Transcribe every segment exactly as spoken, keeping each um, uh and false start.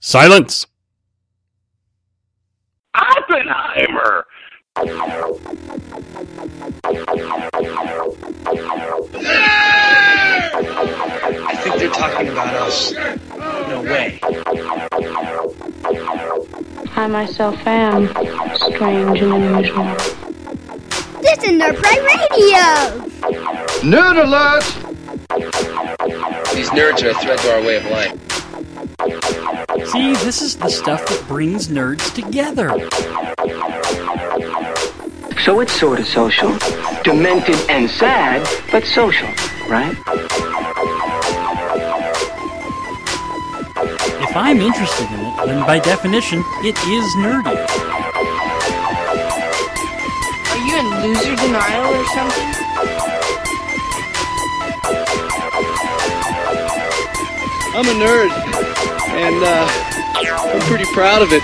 Silence! Oppenheimer! I think they're talking about us. No way. I myself am strange and unusual. This is Nerd Pride Radio! Nerd alert! These nerds are a threat to our way of life. See, this is the stuff that brings nerds together. So it's sort of social. Demented and sad, but social, right? If I'm interested in it, then by definition, it is nerdy. Are you in loser denial or something? I'm a nerd, and uh, I'm pretty proud of it.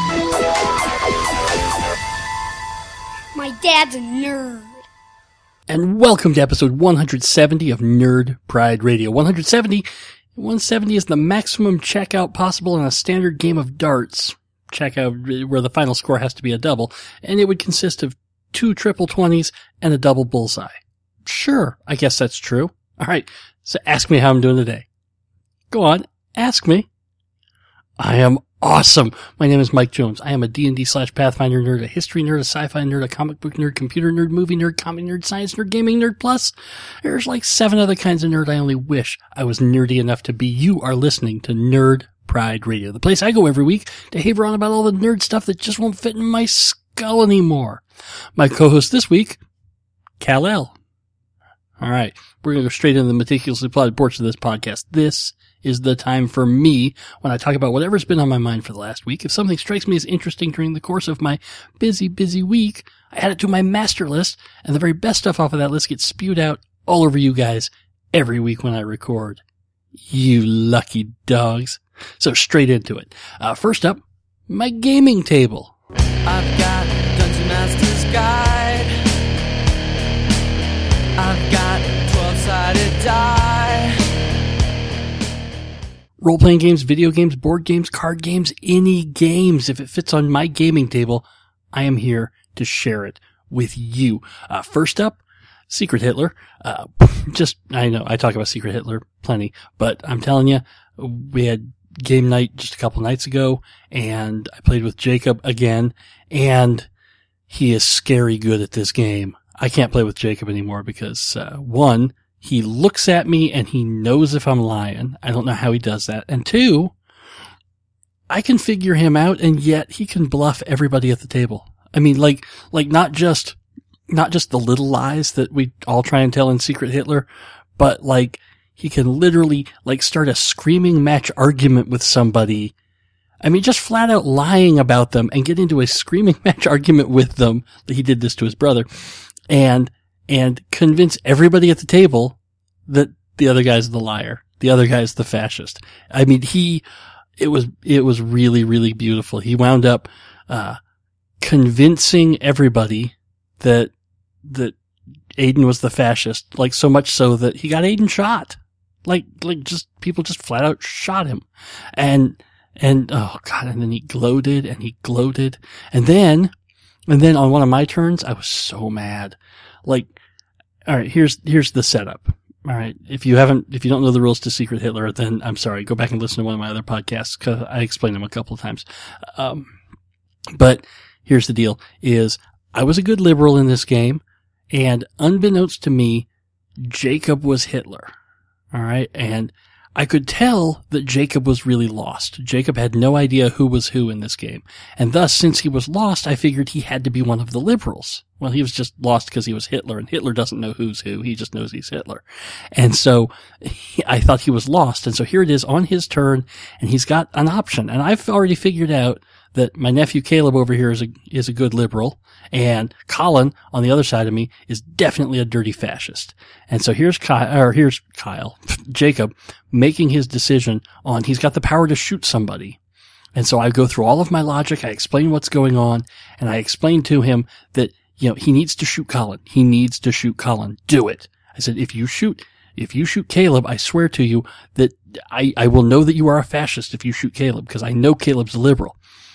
My dad's a nerd. And welcome to episode one hundred seventy of Nerd Pride Radio. one hundred seventy, one seventy is the maximum checkout possible in a standard game of darts. Checkout where the final score has to be a double, and it would consist of two triple twenties and a double bullseye. Sure, I guess that's true. All right, so ask me how I'm doing today. Go on, ask me. I am awesome. My name is Mike Jones. I am a D and D slash Pathfinder nerd, a history nerd, a sci-fi nerd, a comic book nerd, computer nerd, movie nerd, comic nerd, science nerd, gaming nerd, plus there's like seven other kinds of nerd I only wish I was nerdy enough to be. You are listening to Nerd Pride Radio, the place I go every week to haver on about all the nerd stuff that just won't fit in my skull anymore. My co-host this week, Kal-El. All right, we're going to go straight into the meticulously plotted portion of this podcast. This is the time for me when I talk about whatever's been on my mind for the last week. If something strikes me as interesting during the course of my busy, busy week, I add it to my master list, and the very best stuff off of that list gets spewed out all over you guys every week when I record. You lucky dogs. So straight into it. Uh, first up, my gaming table. I've got Dungeon Master's Guide. I've got twelve-sided die. Role-playing games, video games, board games, card games, any games. If it fits on my gaming table, I am here to share it with you. Uh, first up, Secret Hitler. Uh, just, I know, I talk about Secret Hitler plenty, but I'm telling you, we had game night just a couple nights ago, and I played with Jacob again, and he is scary good at this game. I can't play with Jacob anymore because, uh, one, he looks at me and he knows if I'm lying. I don't know how he does that. And two, I can figure him out, and yet he can bluff everybody at the table. I mean, like, like not just, not just the little lies that we all try and tell in Secret Hitler, but like, he can literally, like, start a screaming match argument with somebody. I mean, just flat out lying about them and get into a screaming match argument with them. He did this to his brother. And, and convince everybody at the table that the other guy's the liar. The other guy's the fascist. I mean, he, it was, it was really, really beautiful. He wound up, uh, convincing everybody that, that Aiden was the fascist, like so much so that he got Aiden shot. Like, like just, people just flat out shot him. And, and, oh God, and then he gloated and he gloated. And then, and then on one of my turns, I was so mad. Like, all right, here's, here's the setup. All right. If you haven't, if you don't know the rules to Secret Hitler, then I'm sorry. Go back and listen to one of my other podcasts because I explained them a couple of times. Um, but here's the deal is I was a good liberal in this game, and unbeknownst to me, Jacob was Hitler. All right. And I could tell that Jacob was really lost. Jacob had no idea who was who in this game. And thus, since he was lost, I figured he had to be one of the liberals. Well, he was just lost because he was Hitler, and Hitler doesn't know who's who. He just knows he's Hitler. And so he, I thought he was lost. And so here it is on his turn, and he's got an option. And I've already figured out that my nephew Caleb over here is a, is a good liberal, and Colin on the other side of me is definitely a dirty fascist. And so here's Kyle, or here's Kyle, Jacob, making his decision on he's got the power to shoot somebody. And so I go through all of my logic, I explain what's going on, and I explain to him that, you know, he needs to shoot Colin. He needs to shoot Colin. Do it. I said, if you shoot, if you shoot Caleb, I swear to you that I, I will know that you are a fascist if you shoot Caleb, because I know Caleb's a liberal.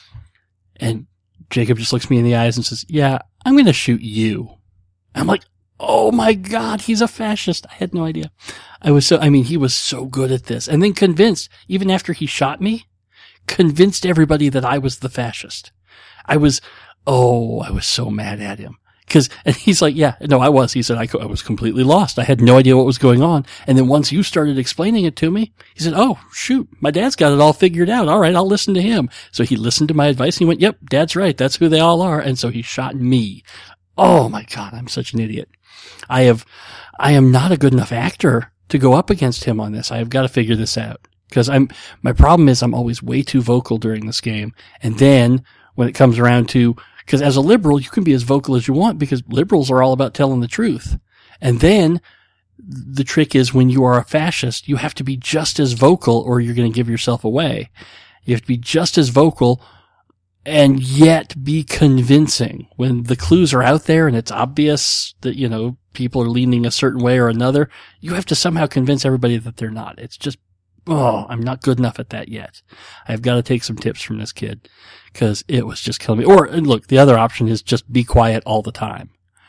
And Jacob just looks me in the eyes and says, yeah, I'm going to shoot you. I'm like, oh my God, he's a fascist. I had no idea. I was so, I mean, he was so good at this. And then convinced, even after he shot me, convinced everybody that I was the fascist. I was, oh, I was so mad at him. Cause, and he's like, yeah, no, I was. He said, I, I was completely lost. I had no idea what was going on. And then once you started explaining it to me, he said, oh, shoot, my dad's got it all figured out. All right, I'll listen to him. So he listened to my advice and he went, yep, dad's right. That's who they all are. And so he shot me. Oh my God, I'm such an idiot. I have, I am not a good enough actor to go up against him on this. I have got to figure this out. Cause I'm, my problem is I'm always way too vocal during this game. And then when it comes around to, because as a liberal, you can be as vocal as you want because liberals are all about telling the truth. And then the trick is when you are a fascist, you have to be just as vocal or you're going to give yourself away. You have to be just as vocal and yet be convincing. When the clues are out there and it's obvious that, you know, people are leaning a certain way or another, you have to somehow convince everybody that they're not. It's just, oh, I'm not good enough at that yet. I've got to take some tips from this kid. Cause it was just killing me. Or, and look, the other option is just be quiet all the time.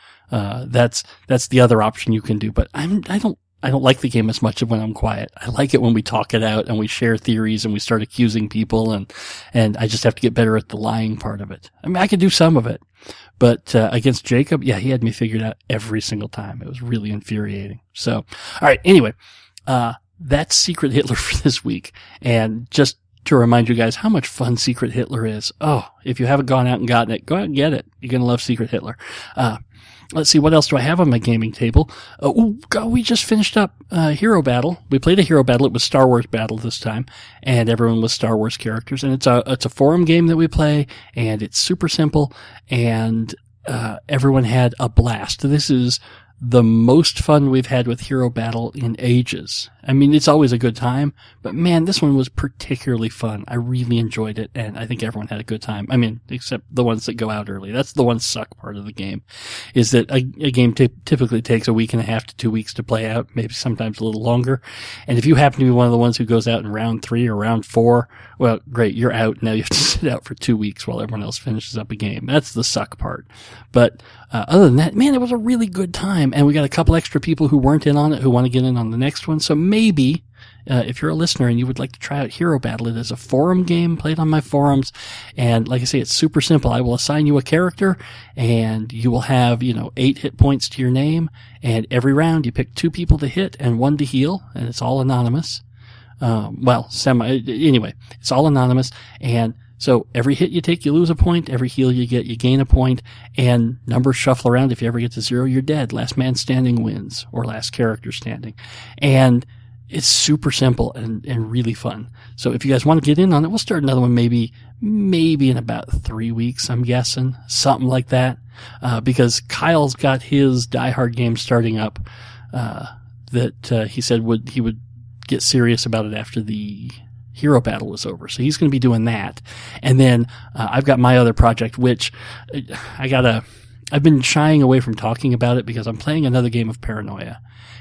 Uh, that's, that's the other option you can do. But I'm, I don't, I don't like the game as much when I'm quiet. I like it when we talk it out and we share theories and we start accusing people and, and I just have to get better at the lying part of it. I mean, I could do some of it, but, uh, against Jacob, yeah, he had me figured out every single time. It was really infuriating. So, all right. Anyway, uh, that's Secret Hitler for this week. And just to remind you guys how much fun Secret Hitler is. Oh, if you haven't gone out and gotten it, go out and get it. You're going to love Secret Hitler. Uh, let's see, what else do I have on my gaming table? Uh, oh, God, we just finished up uh, Hero Battle. We played a Hero Battle. It was Star Wars Battle this time, and everyone was Star Wars characters. And it's a it's a forum game that we play, and it's super simple, and uh, everyone had a blast. This is the most fun we've had with Hero Battle in ages. I mean, it's always a good time, but man, this one was particularly fun. I really enjoyed it, and I think everyone had a good time. I mean, except the ones that go out early. That's the one suck part of the game, is that a, a game t- typically takes a week and a half to two weeks to play out, maybe sometimes a little longer. And if you happen to be one of the ones who goes out in round three or round four, well, great, you're out. Now you have to sit out for two weeks while everyone else finishes up a game. That's the suck part. But uh, other than that, man, it was a really good time. And we got a couple extra people who weren't in on it who want to get in on the next one. So maybe, uh, if you're a listener and you would like to try out Hero Battle, it is a forum game played on my forums. And like I say, it's super simple. I will assign you a character and you will have, you know, eight hit points to your name. And every round you pick two people to hit and one to heal. And it's all anonymous. Um, well, semi, anyway, it's all anonymous. And so every hit you take, you lose a point. Every heal you get, you gain a point. And numbers shuffle around. If you ever get to zero, you're dead. Last man standing wins, or last character standing. And it's super simple and, and really fun. So if you guys want to get in on it, we'll start another one maybe, maybe in about three weeks, I'm guessing. Something like that. Uh, because Kyle's got his Die Hard game starting up, uh, that, uh, he said would, he would get serious about it after the Hero Battle was over. So he's going to be doing that. And then, uh, I've got my other project, which I gotta, I've been shying away from talking about it because I'm playing another game of Paranoia.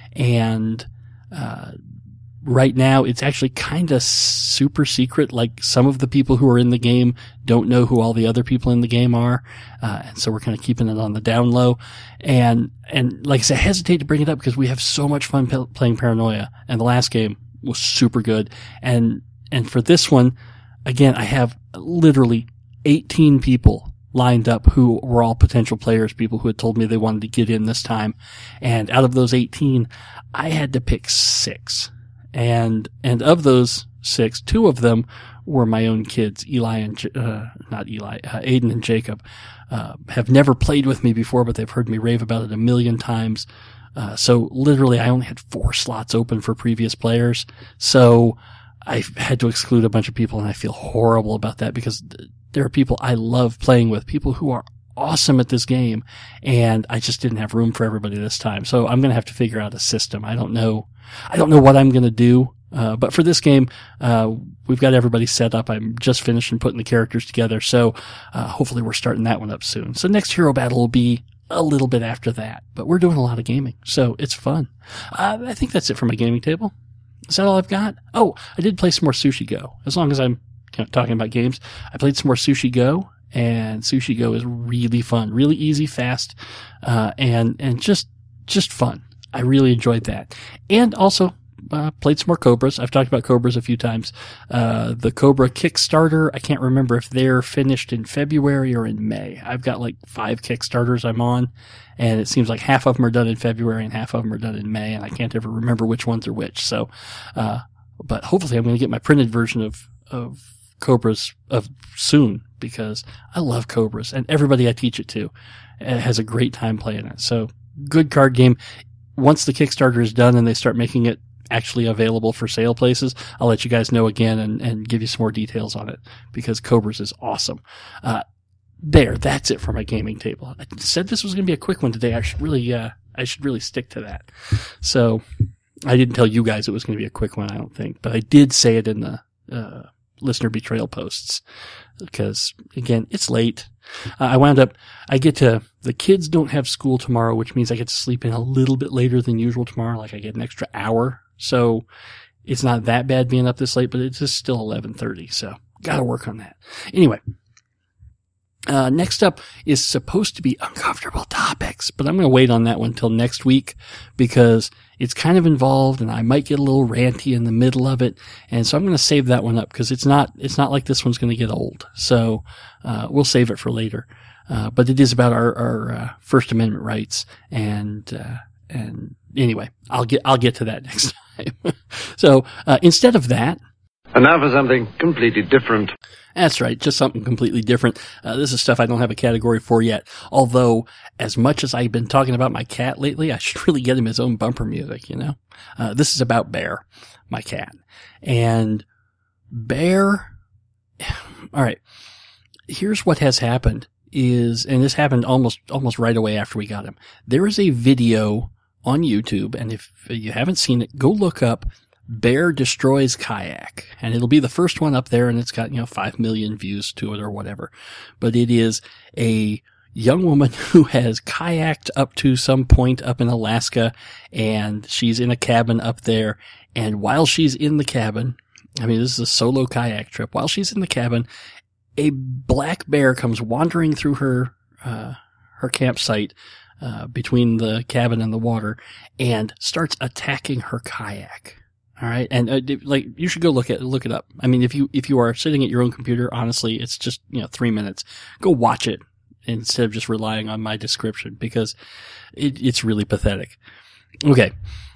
And, uh, right now it's actually kind of super secret. Like some of the people who are in the game don't know who all the other people in the game are. Uh, and so we're kind of keeping it on the down low. And, and like I said, I hesitate to bring it up because we have so much fun p- playing Paranoia. And the last game was super good. And, and for this one, again, I have literally eighteen people lined up who were all potential players, people who had told me they wanted to get in this time. And out of those eighteen, I had to pick six. And, and of those six, two of them were my own kids, Eli and, uh, not Eli, uh, Aiden and Jacob, uh, have never played with me before, but they've heard me rave about it a million times. Uh, so literally I only had four slots open for previous players. So I had to exclude a bunch of people and I feel horrible about that because there are people I love playing with, people who are awesome at this game. And I just didn't have room for everybody this time. So I'm going to have to figure out a system. I don't know. I don't know what I'm going to do. Uh, but for this game, uh, we've got everybody set up. I'm just finishing putting the characters together. So, uh, hopefully we're starting that one up soon. So next Hero Battle will be a little bit after that, but we're doing a lot of gaming, so it's fun. Uh, I think that's it for my gaming table. Is that all I've got? Oh, I did play some more Sushi Go. As long as I'm you know, talking about games, I played some more Sushi Go, and Sushi Go is really fun, really easy, fast, uh, and and just just fun. I really enjoyed that, and also uh, played some more Cobras. I've talked about Cobras a few times. Uh, the Cobra Kickstarter, I can't remember if they're finished in February or in May. I've got like five Kickstarters I'm on, and it seems like half of them are done in February and half of them are done in May, and I can't ever remember which ones are which. So, uh, but hopefully I'm going to get my printed version of, of Cobras of soon, because I love Cobras, and everybody I teach it to has a great time playing it. So, good card game. Once the Kickstarter is done and they start making it actually available for sale places, I'll let you guys know again and, and give you some more details on it, because Cobras is awesome. Uh, there, that's it for my gaming table. I said this was going to be a quick one today. I should really, uh, I should really stick to that. So, I didn't tell you guys it was going to be a quick one, I don't think, but I did say it in the, uh, listener betrayal posts, because again, it's late. Uh, I wound up, I get to, the kids don't have school tomorrow, which means I get to sleep in a little bit later than usual tomorrow. Like I get an extra hour. So it's not that bad being up this late, but it's just still eleven thirty. So gotta work on that. Anyway, uh, next up is supposed to be uncomfortable topics, but I'm going to wait on that one until next week, because it's kind of involved and I might get a little ranty in the middle of it. And so I'm going to save that one up, because it's not, it's not like this one's going to get old. So, uh, we'll save it for later. Uh, but it is about our, our, uh, First Amendment rights. And, uh, and anyway, I'll get, I'll get to that next time. So, uh, instead of that. And now for something completely different. That's right, just something completely different. Uh, this is stuff I don't have a category for yet. Although, as much as I've been talking about my cat lately, I should really get him his own bumper music, you know? Uh, this is about Bear, my cat. And Bear, alright, here's what has happened is, and this happened almost, almost right away after we got him. There is a video on YouTube, and if you haven't seen it, go look up Bear Destroys Kayak, and it'll be the first one up there, and it's got, you know, five million views to it or whatever. But it is a young woman who has kayaked up to some point up in Alaska, and she's in a cabin up there, and while she's in the cabin, I mean, this is a solo kayak trip, while she's in the cabin, a black bear comes wandering through her, uh, her campsite, uh, between the cabin and the water, and starts attacking her kayak. All right. And, uh, like, you should go look at, look it up. I mean, if you, if you are sitting at your own computer, honestly, it's just, you know, three minutes. Go watch it instead of just relying on my description, because it, it's really pathetic. Okay.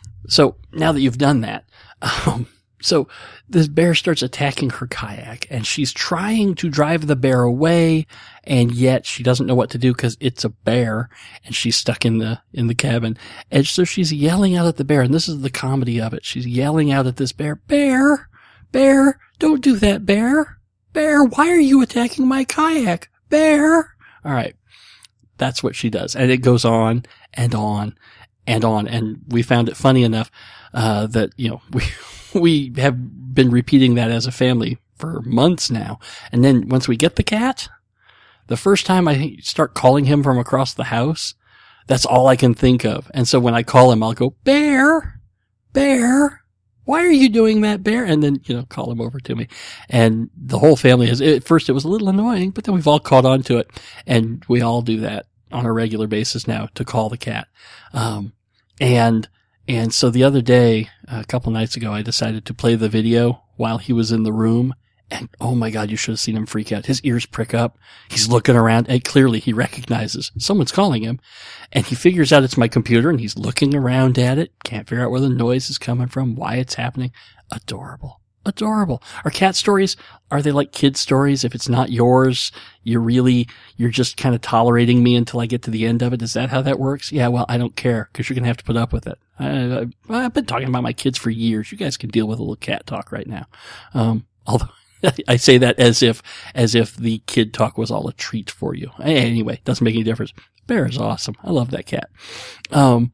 So now that you've done that, um, so this bear starts attacking her kayak, and she's trying to drive the bear away, and yet she doesn't know what to do because it's a bear, and she's stuck in the, in the cabin. And so she's yelling out at the bear, and this is the comedy of it. She's yelling out at this bear, Bear, Bear, don't do that, Bear. Bear, why are you attacking my kayak? Bear. All right. That's what she does. And it goes on and on and on. And we found it funny enough, uh, that, you know, we, we have been repeating that as a family for months now. And then once we get the cat, the first time I start calling him from across the house, that's all I can think of. And so when I call him, I'll go, Bear, Bear, why are you doing that, Bear? And then, you know, call him over to me. And the whole family is, at first it was a little annoying, but then we've all caught on to it. And we all do that on a regular basis now, to call the cat. Um, and And so the other day, a couple nights ago, I decided to play the video while he was in the room. And oh my God, you should have seen him freak out. His ears prick up. He's looking around, and clearly he recognizes someone's calling him. And he figures out it's my computer, and he's looking around at it. Can't figure out where the noise is coming from, why it's happening. Adorable. Adorable. Are cat stories, are they like kid stories? If it's not yours, you're really, you're just kind of tolerating me until I get to the end of it. Is that how that works? Yeah, well, I don't care, because you're going to have to put up with it. I, I, I've been talking about my kids for years. You guys can deal with a little cat talk right now. Um, although I say that as if, as if the kid talk was all a treat for you. Anyway, doesn't make any difference. Bear is awesome. I love that cat. Um,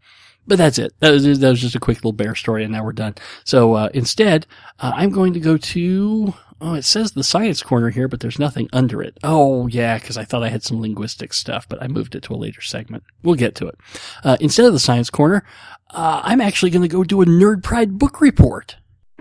But that's it. That was, that was just a quick little bear story, and now we're done. So uh, instead, uh, I'm going to go to, oh, it says the science corner here, but there's nothing under it. Oh, yeah, because I thought I had some linguistic stuff, but I moved it to a later segment. We'll get to it. Uh, instead of the science corner, uh, I'm actually going to go do a Nerd Pride book report.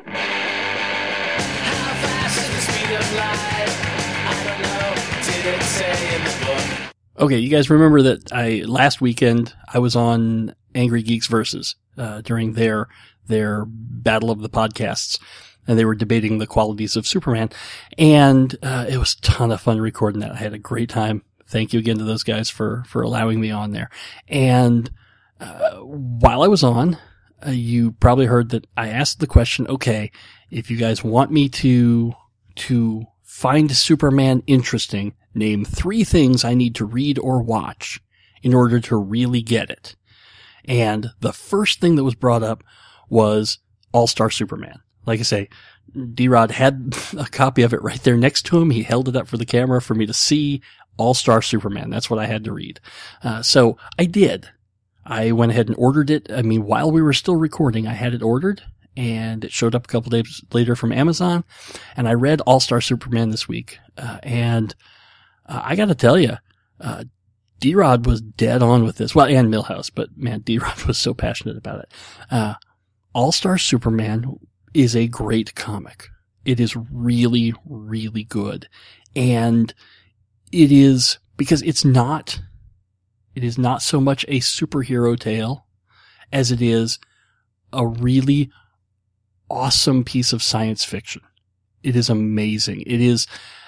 Okay, you guys remember that I last weekend I was on Angry Geeks Versus uh, during their their battle of the podcasts, and they were debating the qualities of Superman, and uh, it was a ton of fun recording that. I had a great time. Thank you again to those guys for for allowing me on there. And uh, while I was on, uh, you probably heard that I asked the question, okay, if you guys want me to to find Superman interesting, name three things I need to read or watch in order to really get it. And the first thing that was brought up was All-Star Superman. Like I say, D-Rod had a copy of it right there next to him. He held it up for the camera for me to see. All-Star Superman. That's what I had to read. Uh, so I did. I went ahead and ordered it. I mean, while we were still recording, I had it ordered, and it showed up a couple days later from Amazon. And I read All-Star Superman this week. Uh, and uh, I got to tell you, uh, D-Rod was dead on with this. Well, and Milhouse, but man, D-Rod was so passionate about it. Uh, All-Star Superman is a great comic. It is really, really good. And it is, because it's not, it is not so much a superhero tale as it is a really awesome piece of science fiction. It is amazing. It is,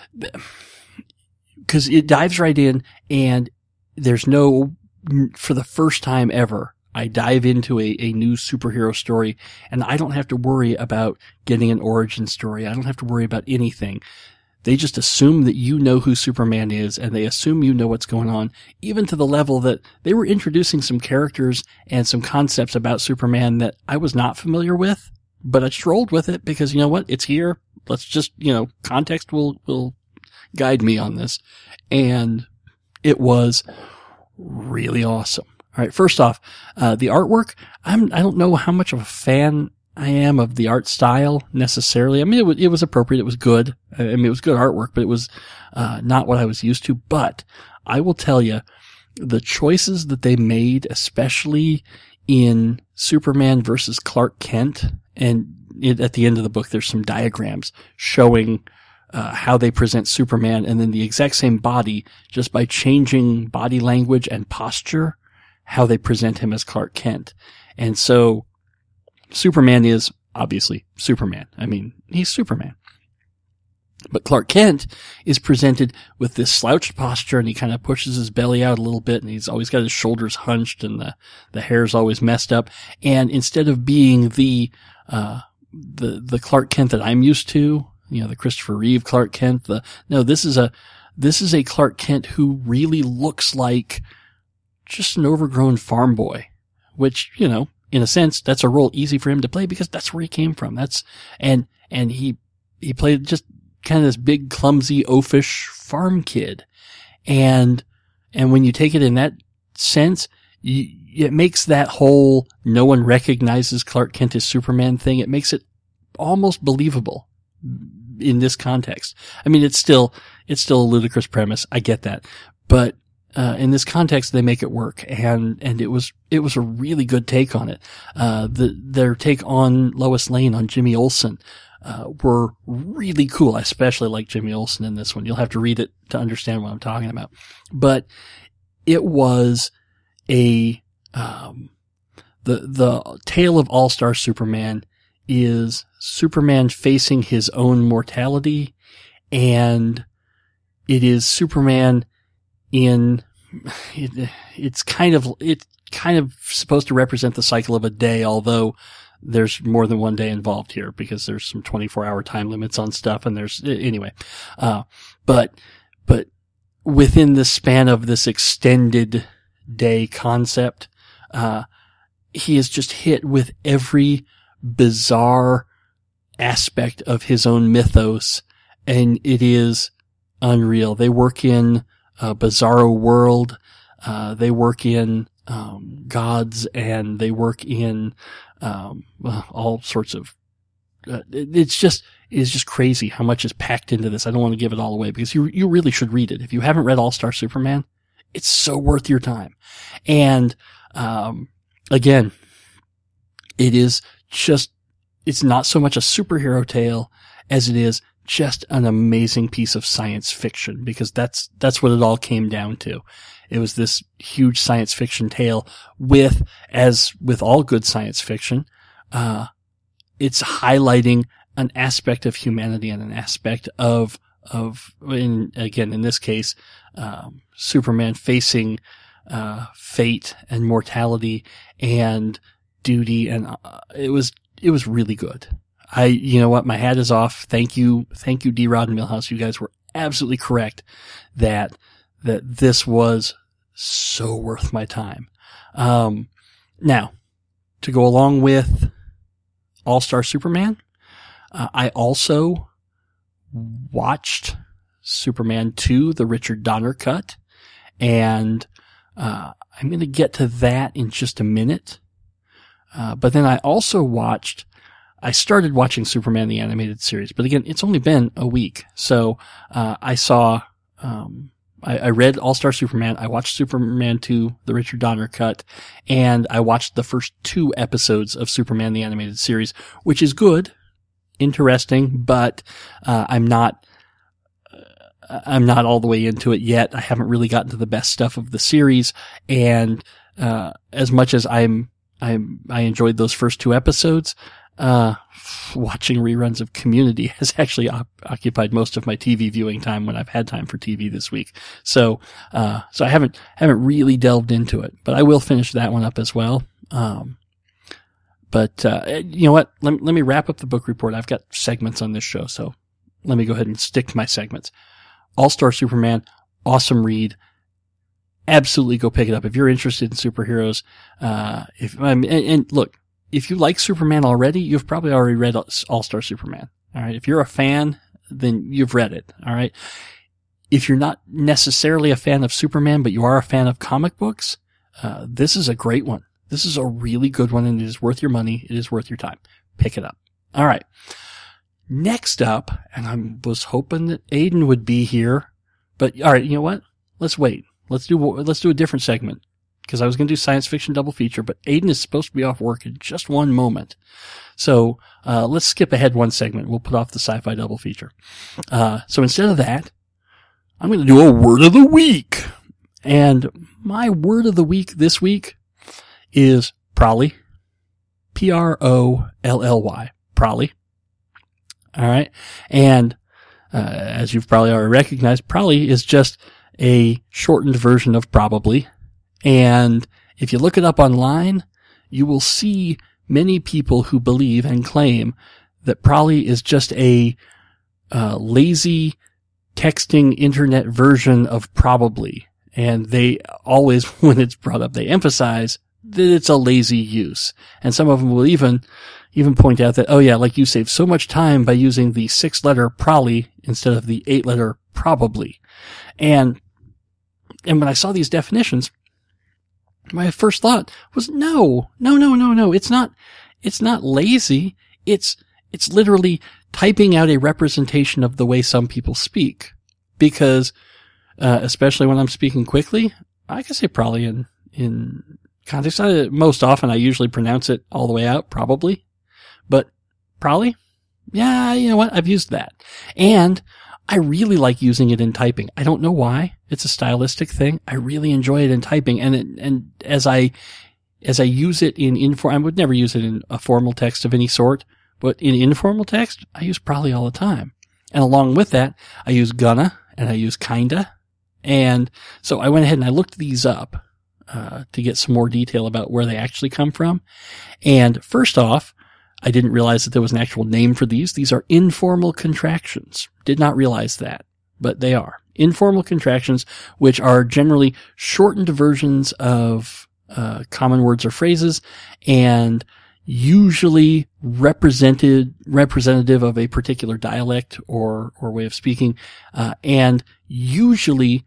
because it dives right in, and there's no, for the first time ever, I dive into a, a new superhero story, and I don't have to worry about getting an origin story. I don't have to worry about anything. They just assume that you know who Superman is, and they assume you know what's going on, even to the level that they were introducing some characters and some concepts about Superman that I was not familiar with, but I strolled with it because, you know what, it's here. Let's just, you know, context will, will guide me on this. And it was really awesome. All right. First off, uh, the artwork, I'm, I don't know how much of a fan I am of the art style necessarily. I mean, it was, it was appropriate. It was good. I mean, it was good artwork, but it was, uh, not what I was used to. But I will tell you, the choices that they made, especially in Superman versus Clark Kent, and it, at the end of the book, there's some diagrams showing Uh, how they present Superman, and then the exact same body, just by changing body language and posture, how they present him as Clark Kent. And so Superman is obviously Superman. I mean, he's Superman. But Clark Kent is presented with this slouched posture, and he kind of pushes his belly out a little bit, and he's always got his shoulders hunched, and the, the hair's always messed up. And instead of being the, uh, the, the Clark Kent that I'm used to, you know, the Christopher Reeve Clark Kent, the, no, this is a, this is a Clark Kent who really looks like just an overgrown farm boy, which, you know, in a sense, that's a role easy for him to play because that's where he came from. That's, and, and he, he played just kind of this big, clumsy, oafish farm kid. And, and when you take it in that sense, you, it makes that whole no one recognizes Clark Kent as Superman thing, it makes it almost believable in this context. I mean, it's still, it's still a ludicrous premise. I get that. But, uh, in this context, they make it work. And, and it was, it was a really good take on it. Uh, the, their take on Lois Lane, on Jimmy Olsen, uh, were really cool. I especially like Jimmy Olsen in this one. You'll have to read it to understand what I'm talking about. But it was a, um, the, the tale of All-Star Superman is Superman facing his own mortality, and it is Superman in, it, it's kind of, it's kind of supposed to represent the cycle of a day, although there's more than one day involved here because there's some twenty-four hour time limits on stuff, and there's, anyway, uh, but, but within the span of this extended day concept, uh, he is just hit with every bizarre aspect of his own mythos, and it is unreal. They work in a bizarro world. Uh, they work in um, gods, and they work in um, well, all sorts of. Uh, it, it's just it's just crazy how much is packed into this. I don't want to give it all away because you you really should read it. If you haven't read All Star Superman, it's so worth your time. And um, again, it is just it's not so much a superhero tale as it is just an amazing piece of science fiction, because that's, that's what it all came down to. It was this huge science fiction tale with, as with all good science fiction, uh, it's highlighting an aspect of humanity and an aspect of, of, in, again, in this case, um, Superman facing, uh, fate and mortality and duty. And uh, it was, it was really good. I, you know what, my hat is off. Thank you. Thank you, D-Rod and Milhouse. You guys were absolutely correct that, that this was so worth my time. Um, now, to go along with All-Star Superman, uh, I also watched Superman two, the Richard Donner cut, and, uh, I'm going to get to that in just a minute. Uh, but then I also watched I started watching Superman the Animated Series, but again, it's only been a week. So, uh, I saw, um, I, I read All-Star Superman. I watched Superman two, the Richard Donner cut, and I watched the first two episodes of Superman the Animated Series, which is good, interesting, but, uh, I'm not, uh, I'm not all the way into it yet. I haven't really gotten to the best stuff of the series. And, uh, as much as I'm, I'm, I enjoyed those first two episodes, Uh, watching reruns of Community has actually op- occupied most of my T V viewing time when I've had time for T V this week. So, uh, so I haven't, haven't really delved into it, but I will finish that one up as well. Um, but, uh, you know what? Let, let me wrap up the book report. I've got segments on this show, so let me go ahead and stick to my segments. All-Star Superman, awesome read. Absolutely go pick it up. If you're interested in superheroes, uh, if, um, and, and look, if you like Superman already, you've probably already read All-Star Superman. All right. If you're a fan, then you've read it. All right. If you're not necessarily a fan of Superman, but you are a fan of comic books, uh, this is a great one. This is a really good one, and it is worth your money. It is worth your time. Pick it up. All right. Next up, and I was hoping that Aiden would be here, but all right. You know what? Let's wait. Let's do, let's do a different segment. Because I was going to do science fiction double feature, but Aiden is supposed to be off work in just one moment. So, uh, let's skip ahead one segment. We'll put off the sci-fi double feature. Uh, so instead of that, I'm going to do a word of the week. And my word of the week this week is prolly. P R O L L Y. Prolly. All right. And, uh, as you've probably already recognized, prolly is just a shortened version of probably. And if you look it up online, you will see many people who believe and claim that prolly is just a uh, lazy texting internet version of probably. And they always, when it's brought up, they emphasize that it's a lazy use. And some of them will even, even point out that, oh yeah, like you save so much time by using the six letter prolly instead of the eight letter probably. And, and when I saw these definitions, my first thought was, no, no, no, no, no. It's not, it's not lazy. It's, it's literally typing out a representation of the way some people speak. Because, uh, especially when I'm speaking quickly, I can say probably in, in context. I, most often I usually pronounce it all the way out, probably. But probably, yeah, you know what? I've used that. And I really like using it in typing. I don't know why. It's a stylistic thing. I really enjoy it in typing. And it, and as I, as I use it in informal, I would never use it in a formal text of any sort, but in informal text, I use probably all the time. And along with that, I use gonna and I use kinda. And so I went ahead and I looked these up, uh, to get some more detail about where they actually come from. And first off, I didn't realize that there was an actual name for these. These are informal contractions. Did not realize that, but they are. Informal contractions, which are generally shortened versions of uh, common words or phrases, and usually represented representative of a particular dialect or or way of speaking, uh, and usually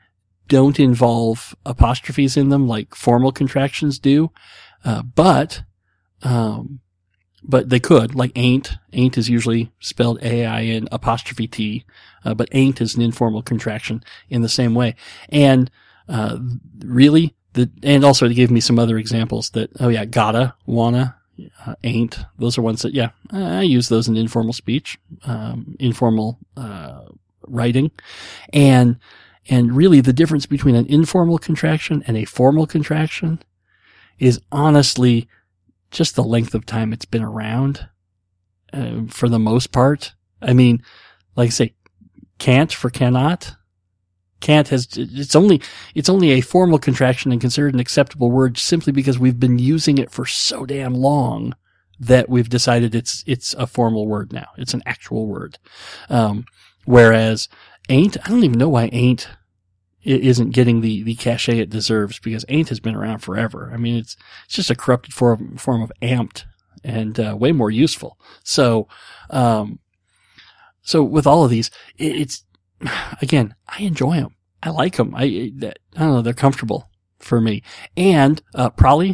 don't involve apostrophes in them like formal contractions do. Uh, but, um, but they could, like ain't. Ain't is usually spelled A I N apostrophe T, uh, but ain't is an informal contraction in the same way. And, uh, really, the, and also it gave me some other examples that, oh yeah, gotta, wanna, uh, ain't. Those are ones that, yeah, I use those in informal speech, um, informal, uh, writing. And, and really the difference between an informal contraction and a formal contraction is honestly just the length of time it's been around, uh, for the most part. I mean, like I say, can't for cannot. Can't has, it's only, it's only a formal contraction and considered an acceptable word simply because we've been using it for so damn long that we've decided it's, it's a formal word now. It's an actual word. Um, whereas ain't, I don't even know why ain't it isn't getting the, the cachet it deserves, because ain't has been around forever. I mean, it's, it's just a corrupted form, form of amped and, uh, way more useful. So, um, so with all of these, it, it's, again, I enjoy them. I like them. I, I don't know, they're comfortable for me. And, uh, Prolly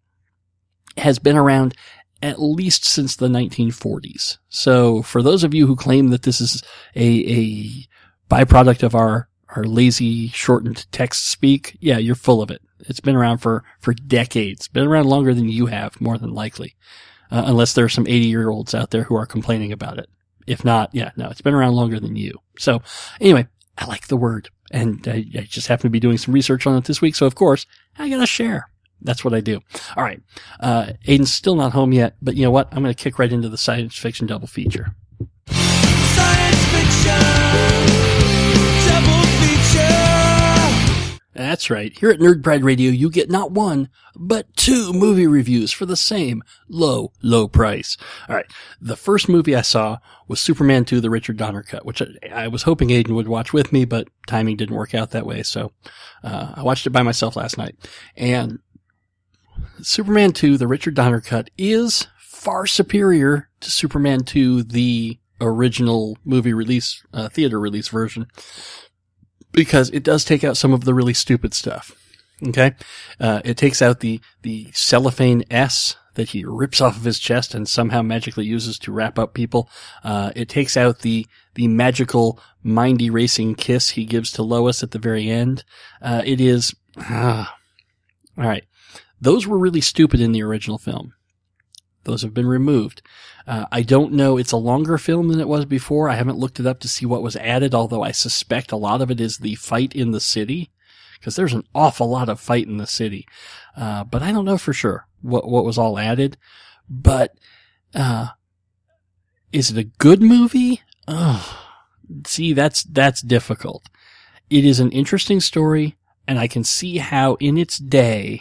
has been around at least since the nineteen forties. So for those of you who claim that this is a, a byproduct of our, our lazy shortened text speak, yeah, you're full of it. It's been around for, for decades. Been around longer than you have, more than likely. Uh, unless there are some eighty year olds out there who are complaining about it. If not, yeah, no, it's been around longer than you. So anyway, I like the word, and I, I just happen to be doing some research on it this week. So of course, I gotta share. That's what I do. All right. Uh, Aiden's still not home yet, but you know what? I'm going to kick right into the science fiction double feature. Science fiction double feature. That's right. Here at Nerd Pride Radio, you get not one, but two movie reviews for the same low, low price. All right. The first movie I saw was Superman two, the Richard Donner cut, which I, I was hoping Aiden would watch with me, but timing didn't work out that way. So, uh, I watched it by myself last night. And Superman two, the Richard Donner cut, is far superior to Superman two, the original movie release, uh, theater release version, because it does take out some of the really stupid stuff. Okay? Uh, it takes out the, the cellophane S that he rips off of his chest and somehow magically uses to wrap up people. Uh, it takes out the, the magical mind erasing kiss he gives to Lois at the very end. Uh, it is, uh, alright. Those were really stupid in the original film. Those have been removed. Uh, I don't know. It's a longer film than it was before. I haven't looked it up to see what was added, although I suspect a lot of it is the fight in the city, because there's an awful lot of fight in the city. Uh, but I don't know for sure what, what was all added. But, uh, is it a good movie? Oh, see, that's, that's difficult. It is an interesting story, and I can see how in its day,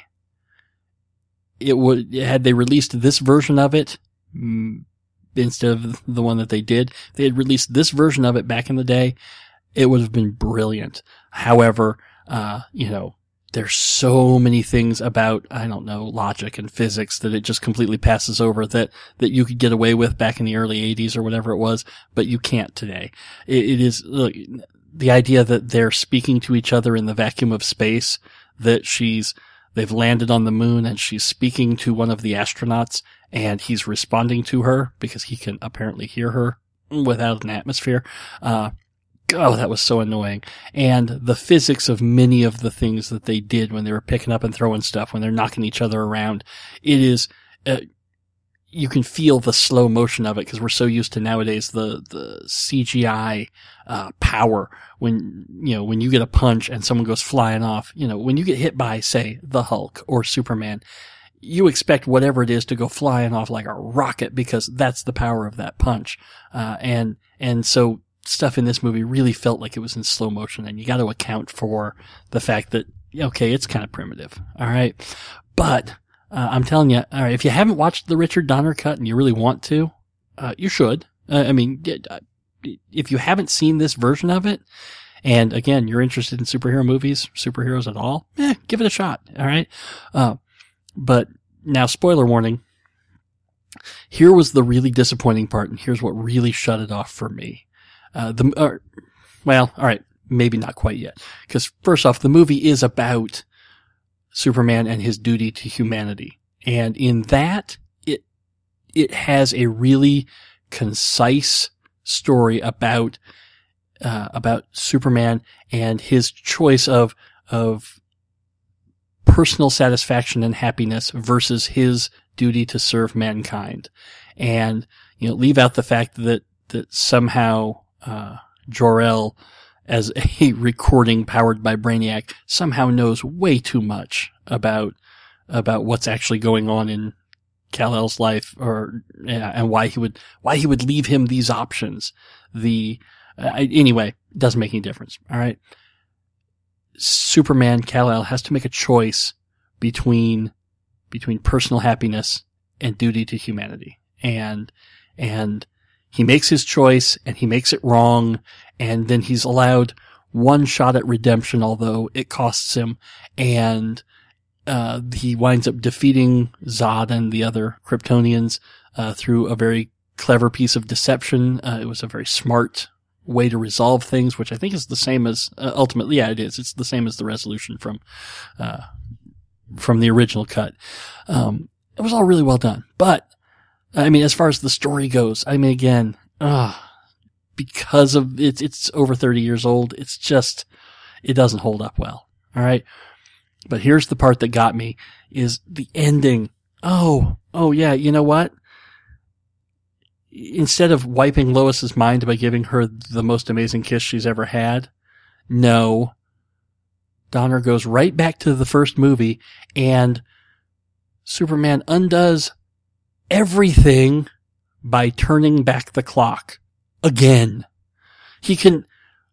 it would, had they released this version of it, mm, instead of the one that they did, if they had released this version of it back in the day, it would have been brilliant. However, uh, you know, there's so many things about, I don't know, logic and physics that it just completely passes over that, that you could get away with back in the early eighties or whatever it was, but you can't today. It, it is, look, the idea that they're speaking to each other in the vacuum of space, that she's, they've landed on the moon and she's speaking to one of the astronauts and he's responding to her because he can apparently hear her without an atmosphere. Uh, oh, that was so annoying. And the physics of many of the things that they did when they were picking up and throwing stuff, when they're knocking each other around, it is, uh, you can feel the slow motion of it because we're so used to nowadays the, the C G I, uh, power when, you know, when you get a punch and someone goes flying off, you know, when you get hit by, say, the Hulk or Superman, you expect whatever it is to go flying off like a rocket because that's the power of that punch. Uh, and, and so stuff in this movie really felt like it was in slow motion, and you got to account for the fact that, okay, it's kind of primitive. All right. But, Uh, I'm telling you, all right, if you haven't watched the Richard Donner cut and you really want to, uh, you should. Uh, I mean, if you haven't seen this version of it, and again, you're interested in superhero movies, superheroes at all, eh, give it a shot. All right. Uh, but now, spoiler warning. Here was the really disappointing part, and here's what really shut it off for me. Uh, the, uh, well, all right. maybe not quite yet. Because first off, the movie is about Superman and his duty to humanity. And in that, it, it has a really concise story about, uh, about Superman and his choice of, of personal satisfaction and happiness versus his duty to serve mankind. And, you know, leave out the fact that, that somehow, uh, Jor-El, as a recording powered by Brainiac, somehow knows way too much about, about what's actually going on in Kal-El's life, or, yeah, and why he would, why he would leave him these options. The, uh, anyway, doesn't make any difference. All right. Superman, Kal-El, has to make a choice between, between personal happiness and duty to humanity. And, and he makes his choice and he makes it wrong. And then he's allowed one shot at redemption, although it costs him. And, uh, he winds up defeating Zod and the other Kryptonians, uh, through a very clever piece of deception. Uh, it was a very smart way to resolve things, which I think is the same as, uh, ultimately, yeah, it is. It's the same as the resolution from, uh, from the original cut. Um, it was all really well done. But, I mean, as far as the story goes, I mean, again, uh, because of it's, it's over thirty years old. It's just, it doesn't hold up well. All right. But here's the part that got me is the ending. Oh, oh yeah. You know what? Instead of wiping Lois's mind by giving her the most amazing kiss she's ever had, no. Donner goes right back to the first movie and Superman undoes everything by turning back the clock again. He can,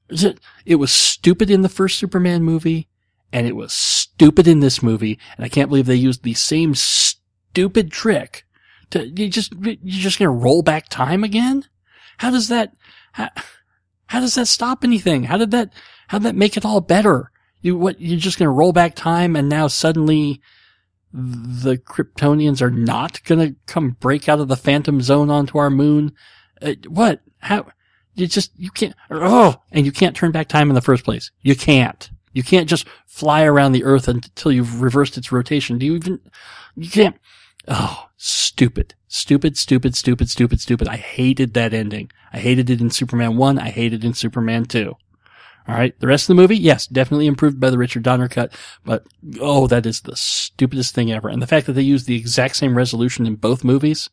it was stupid in the first Superman movie and it was stupid in this movie. And I can't believe they used the same stupid trick to, you just, you're just going to roll back time again? How does that, how, how does that stop anything? How did that, how did that make it all better? You, what, you're just going to roll back time and now suddenly the Kryptonians are not going to come break out of the Phantom Zone onto our moon? Uh, what? How? You just, you can't, oh, and you can't turn back time in the first place. You can't. You can't just fly around the Earth until you've reversed its rotation. Do you even, you can't, oh, stupid, stupid, stupid, stupid, stupid, stupid. I hated that ending. I hated it in Superman one. I hated it in Superman two. All right. The rest of the movie, yes, definitely improved by the Richard Donner cut, but oh, that is the stupidest thing ever. And the fact that they used the exact same resolution in both movies,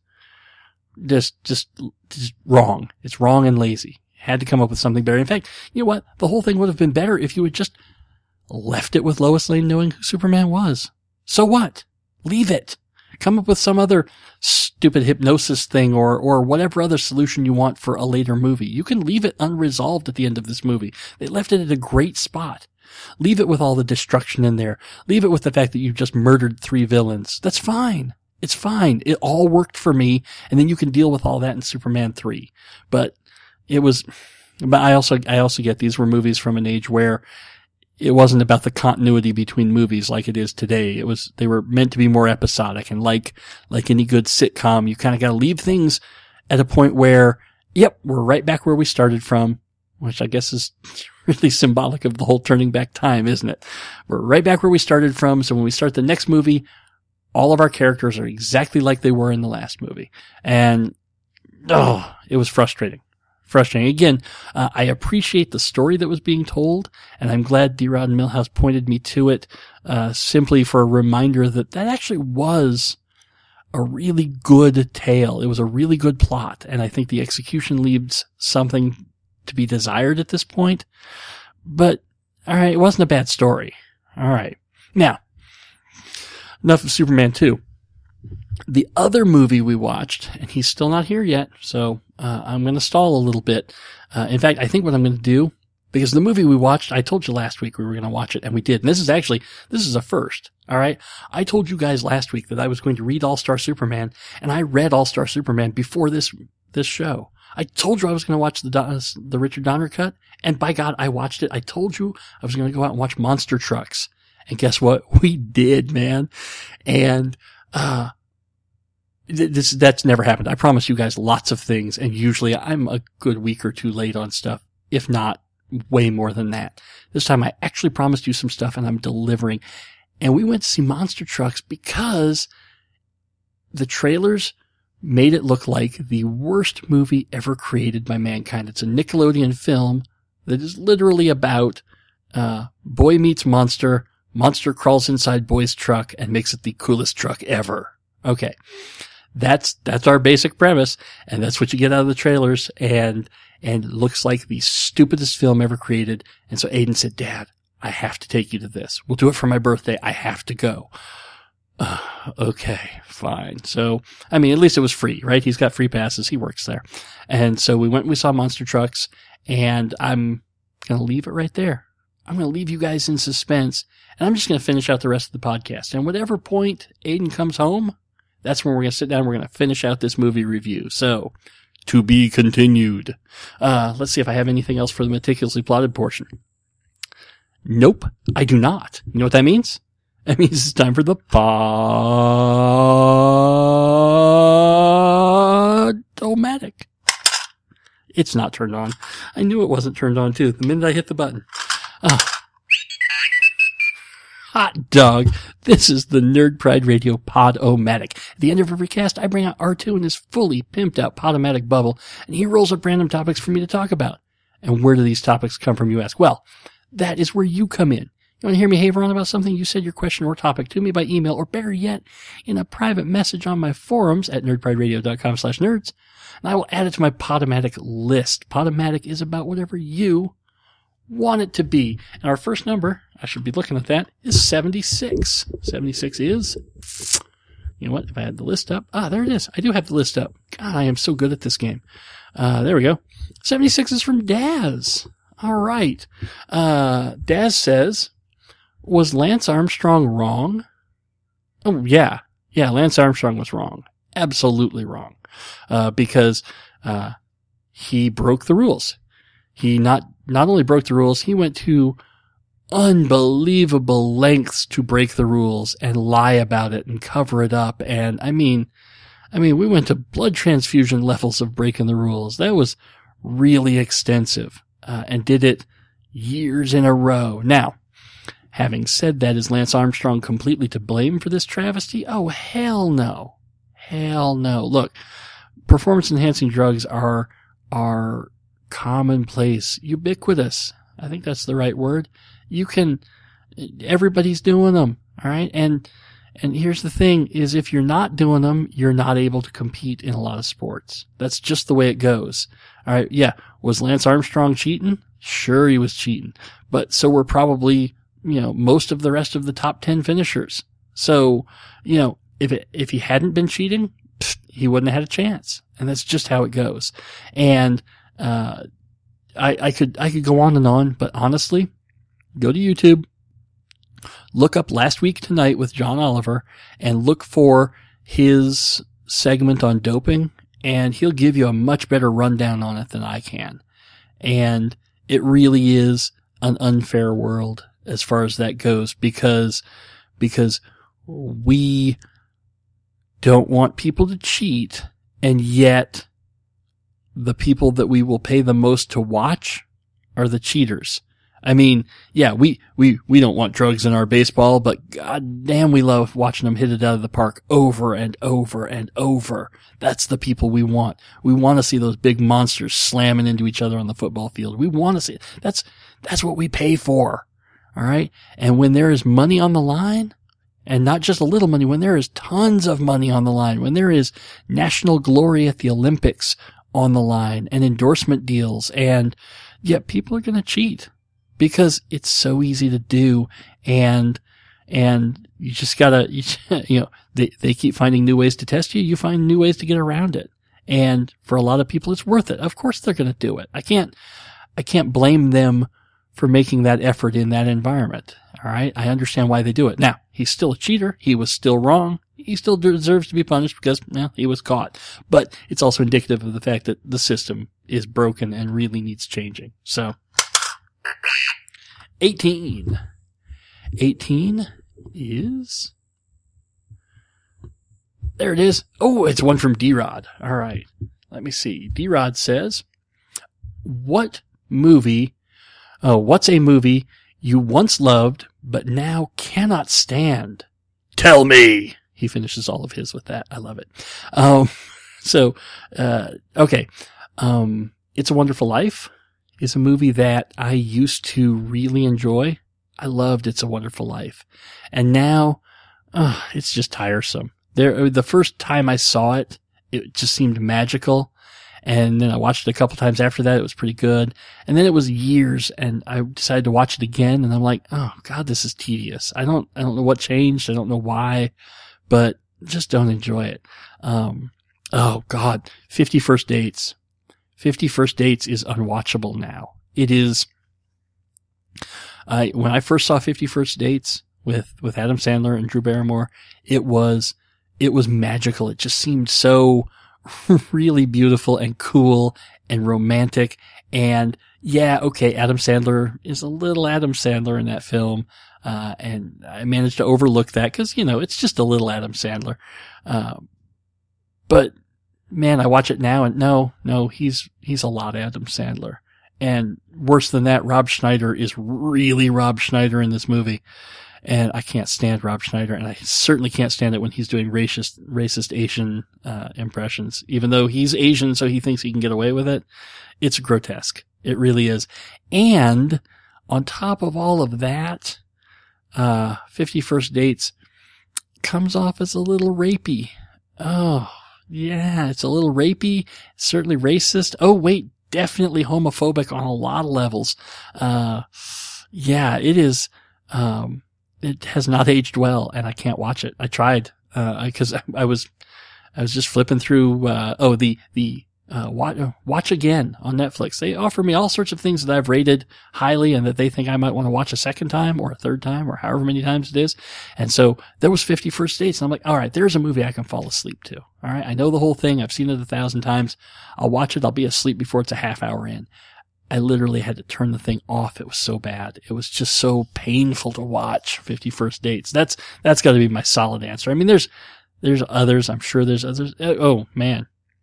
just, just, just wrong. It's wrong and lazy. Had to come up with something better. In fact, you know what? The whole thing would have been better if you had just left it with Lois Lane knowing who Superman was. So what? Leave it. Come up with some other stupid hypnosis thing or, or whatever other solution you want for a later movie. You can leave it unresolved at the end of this movie. They left it at a great spot. Leave it with all the destruction in there. Leave it with the fact that you just murdered three villains. That's fine. It's fine. It all worked for me. And then you can deal with all that in Superman three. But it was, but I also, I also get these were movies from an age where it wasn't about the continuity between movies like it is today. It was, they were meant to be more episodic, and like, like any good sitcom, you kind of got to leave things at a point where, yep, we're right back where we started from, which I guess is really symbolic of the whole turning back time, isn't it? We're right back where we started from. So when we start the next movie, all of our characters are exactly like they were in the last movie. And, oh, it was frustrating. Frustrating. Again, uh, I appreciate the story that was being told, and I'm glad D. Rod and Milhouse pointed me to it, uh, simply for a reminder that that actually was a really good tale. It was a really good plot, and I think the execution leaves something to be desired at this point. But, alright, it wasn't a bad story. Alright. Now, enough of Superman two. The other movie we watched, and he's still not here yet, so uh, I'm going to stall a little bit. Uh, in fact, I think what I'm going to do, because the movie we watched, I told you last week we were going to watch it, and we did. And this is actually, this is a first, all right? I told you guys last week that I was going to read All-Star Superman, and I read All-Star Superman before this this show. I told you I was going to watch the uh, the Richard Donner cut, and by God, I watched it. I told you I was going to go out and watch Monster Trucks, and guess what? We did, man. And uh This, that's never happened. I promise you guys lots of things, and usually I'm a good week or two late on stuff, if not way more than that. This time I actually promised you some stuff and I'm delivering. And we went to see Monster Trucks because the trailers made it look like the worst movie ever created by mankind. It's a Nickelodeon film that is literally about uh boy meets monster, monster crawls inside boy's truck and makes it the coolest truck ever. Okay. That's that's our basic premise, and that's what you get out of the trailers, and and it looks like the stupidest film ever created. And so Aiden said, Dad, I have to take you to this. We'll do it for my birthday. I have to go. Uh, okay, fine. So, I mean, at least it was free, right? He's got free passes. He works there. And so we went and we saw Monster Trucks, and I'm going to leave it right there. I'm going to leave you guys in suspense, and I'm just going to finish out the rest of the podcast. And whatever point Aiden comes home, that's when we're going to sit down and we're going to finish out this movie review. So, to be continued. Uh, let's see if I have anything else for the meticulously plotted portion. Nope, I do not. You know what that means? That means it's time for the Pod-O-Matic. It's not turned on. I knew it wasn't turned on, too, the minute I hit the button. Oh. Hot dog. This is the Nerd Pride Radio Pod-O-Matic. At the end of every cast, I bring out R two in his fully pimped out Pod-O-Matic bubble, and he rolls up random topics for me to talk about. And where do these topics come from, you ask? Well, that is where you come in. You want to hear me haver on about something? You said your question or topic to me by email, or better yet, in a private message on my forums at nerdprideradio.com slash nerds, and I will add it to my Pod-O-Matic list. Pod-O-Matic is about whatever you want it to be. And our first number, I should be looking at that, is seventy-six. seventy-six is, you know what, if I had the list up, ah, there it is. I do have the list up. God, I am so good at this game. Uh, there we go. seventy-six is from Daz. All right. Uh, Daz says, was Lance Armstrong wrong? Oh, yeah. Yeah, Lance Armstrong was wrong. Absolutely wrong. Uh, because, uh, he broke the rules. He not, not only broke the rules, he went to unbelievable lengths to break the rules and lie about it and cover it up. And I mean, I mean, we went to blood transfusion levels of breaking the rules. That was really extensive, uh, and did it years in a row. Now, having said that, is Lance Armstrong completely to blame for this travesty? Oh, hell no. Hell no. Look, performance-enhancing drugs are, are commonplace, ubiquitous. I think that's the right word. You can, everybody's doing them, all right? And, and here's the thing, is if you're not doing them, you're not able to compete in a lot of sports. That's just the way it goes. All right, yeah. Was Lance Armstrong cheating? Sure, he was cheating. But so were probably, you know, most of the rest of the top ten finishers. So, you know, if it, if he hadn't been cheating, pfft, he wouldn't have had a chance. And that's just how it goes. And, uh, I, I could, I could go on and on, but honestly, go to YouTube, look up Last Week Tonight with John Oliver, and look for his segment on doping, and he'll give you a much better rundown on it than I can. And it really is an unfair world as far as that goes, because, because we don't want people to cheat, and yet the people that we will pay the most to watch are the cheaters. I mean, yeah, we, we, we don't want drugs in our baseball, but god damn, we love watching them hit it out of the park over and over and over. That's the people we want. We want to see those big monsters slamming into each other on the football field. We want to see it. That's, that's what we pay for. All right. And when there is money on the line, and not just a little money, when there is tons of money on the line, when there is national glory at the Olympics on the line and endorsement deals, and yet people are going to cheat. Because it's so easy to do, and, and you just gotta, you, you know, they, they keep finding new ways to test you, you find new ways to get around it. And for a lot of people, it's worth it. Of course they're gonna do it. I can't, I can't blame them for making that effort in that environment. Alright? I understand why they do it. Now, he's still a cheater. He was still wrong. He still deserves to be punished because, well, he was caught. But it's also indicative of the fact that the system is broken and really needs changing. So, eighteen. eighteen is, there it is. Oh, it's one from D-Rod. All right. Let me see. D-Rod says, what movie Oh, what's a movie you once loved, but now cannot stand? Tell me. He finishes all of his with that. I love it. Um, so, uh, okay. Um, It's a Wonderful Life is a movie that I used to really enjoy. I loved It's a Wonderful Life. And now, uh, it's just tiresome. There, the first time I saw it, it just seemed magical. And then I watched it a couple times after that. It was pretty good. And then it was years and I decided to watch it again. And I'm like, oh God, this is tedious. I don't, I don't know what changed. I don't know why, but just don't enjoy it. Um, oh God, fifty First Dates. fifty First Dates is unwatchable now. It is, I, when I first saw fifty First Dates with, with Adam Sandler and Drew Barrymore, it was, it was magical. It just seemed so really beautiful and cool and romantic. And yeah, okay, Adam Sandler is a little Adam Sandler in that film. Uh, and I managed to overlook that because, you know, it's just a little Adam Sandler. Uh, but man, I watch it now and no, no, he's, he's a lot Adam Sandler. And worse than that, Rob Schneider is really Rob Schneider in this movie. And I can't stand Rob Schneider, and I certainly can't stand it when he's doing racist, racist Asian, uh, impressions. Even though he's Asian, so he thinks he can get away with it. It's grotesque. It really is. And on top of all of that, uh, fifty First Dates comes off as a little rapey. Oh, yeah, it's a little rapey, certainly racist. Oh, wait, definitely homophobic on a lot of levels. Uh, yeah, it is, um, it has not aged well, and I can't watch it. I tried, uh, because I, I was, I was just flipping through, uh, oh, the, the, uh, watch, watch again on Netflix. They offer me all sorts of things that I've rated highly and that they think I might want to watch a second time or a third time or however many times it is. And so there was fifty First Dates, and I'm like, all right, there's a movie I can fall asleep to. All right. I know the whole thing. I've seen it a thousand times. I'll watch it. I'll be asleep before it's a half hour in. I literally had to turn the thing off. It was so bad. It was just so painful to watch fifty First Dates. That's, that's got to be my solid answer. I mean, there's, there's others. I'm sure there's others. Oh man.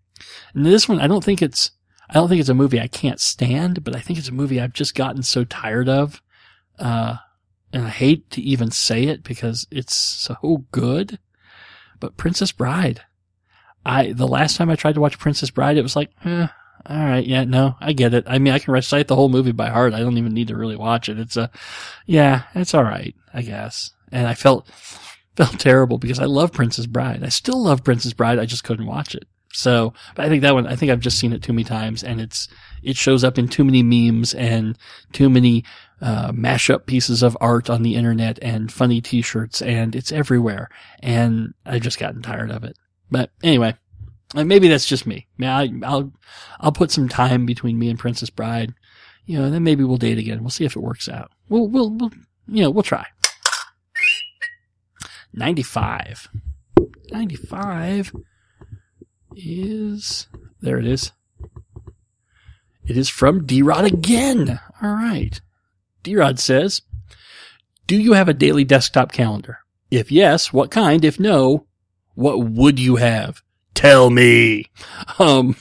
And this one, I don't think it's, I don't think it's a movie I can't stand, but I think it's a movie I've just gotten so tired of. Uh, and I hate to even say it because it's so good, but Princess Bride. I, the last time I tried to watch Princess Bride, it was like, eh, all right. Yeah, no, I get it. I mean, I can recite the whole movie by heart. I don't even need to really watch it. It's a, yeah, it's all right, I guess. And I felt, felt terrible because I love Princess Bride. I still love Princess Bride. I just couldn't watch it. So, but I think that one, I think I've just seen it too many times and it's, it shows up in too many memes and too many, uh, mashup pieces of art on the internet and funny t-shirts and it's everywhere. And I've just gotten tired of it. But anyway, maybe that's just me. I, I'll, I'll put some time between me and Princess Bride, you know, and then maybe we'll date again. We'll see if it works out. We'll, we'll, we'll, you know, we'll try. ninety-five. ninety-five is, there it is. It is from D-Rod again. All right. D-Rod says, do you have a daily desktop calendar? If yes, what kind? If no, what would you have? Tell me. Um,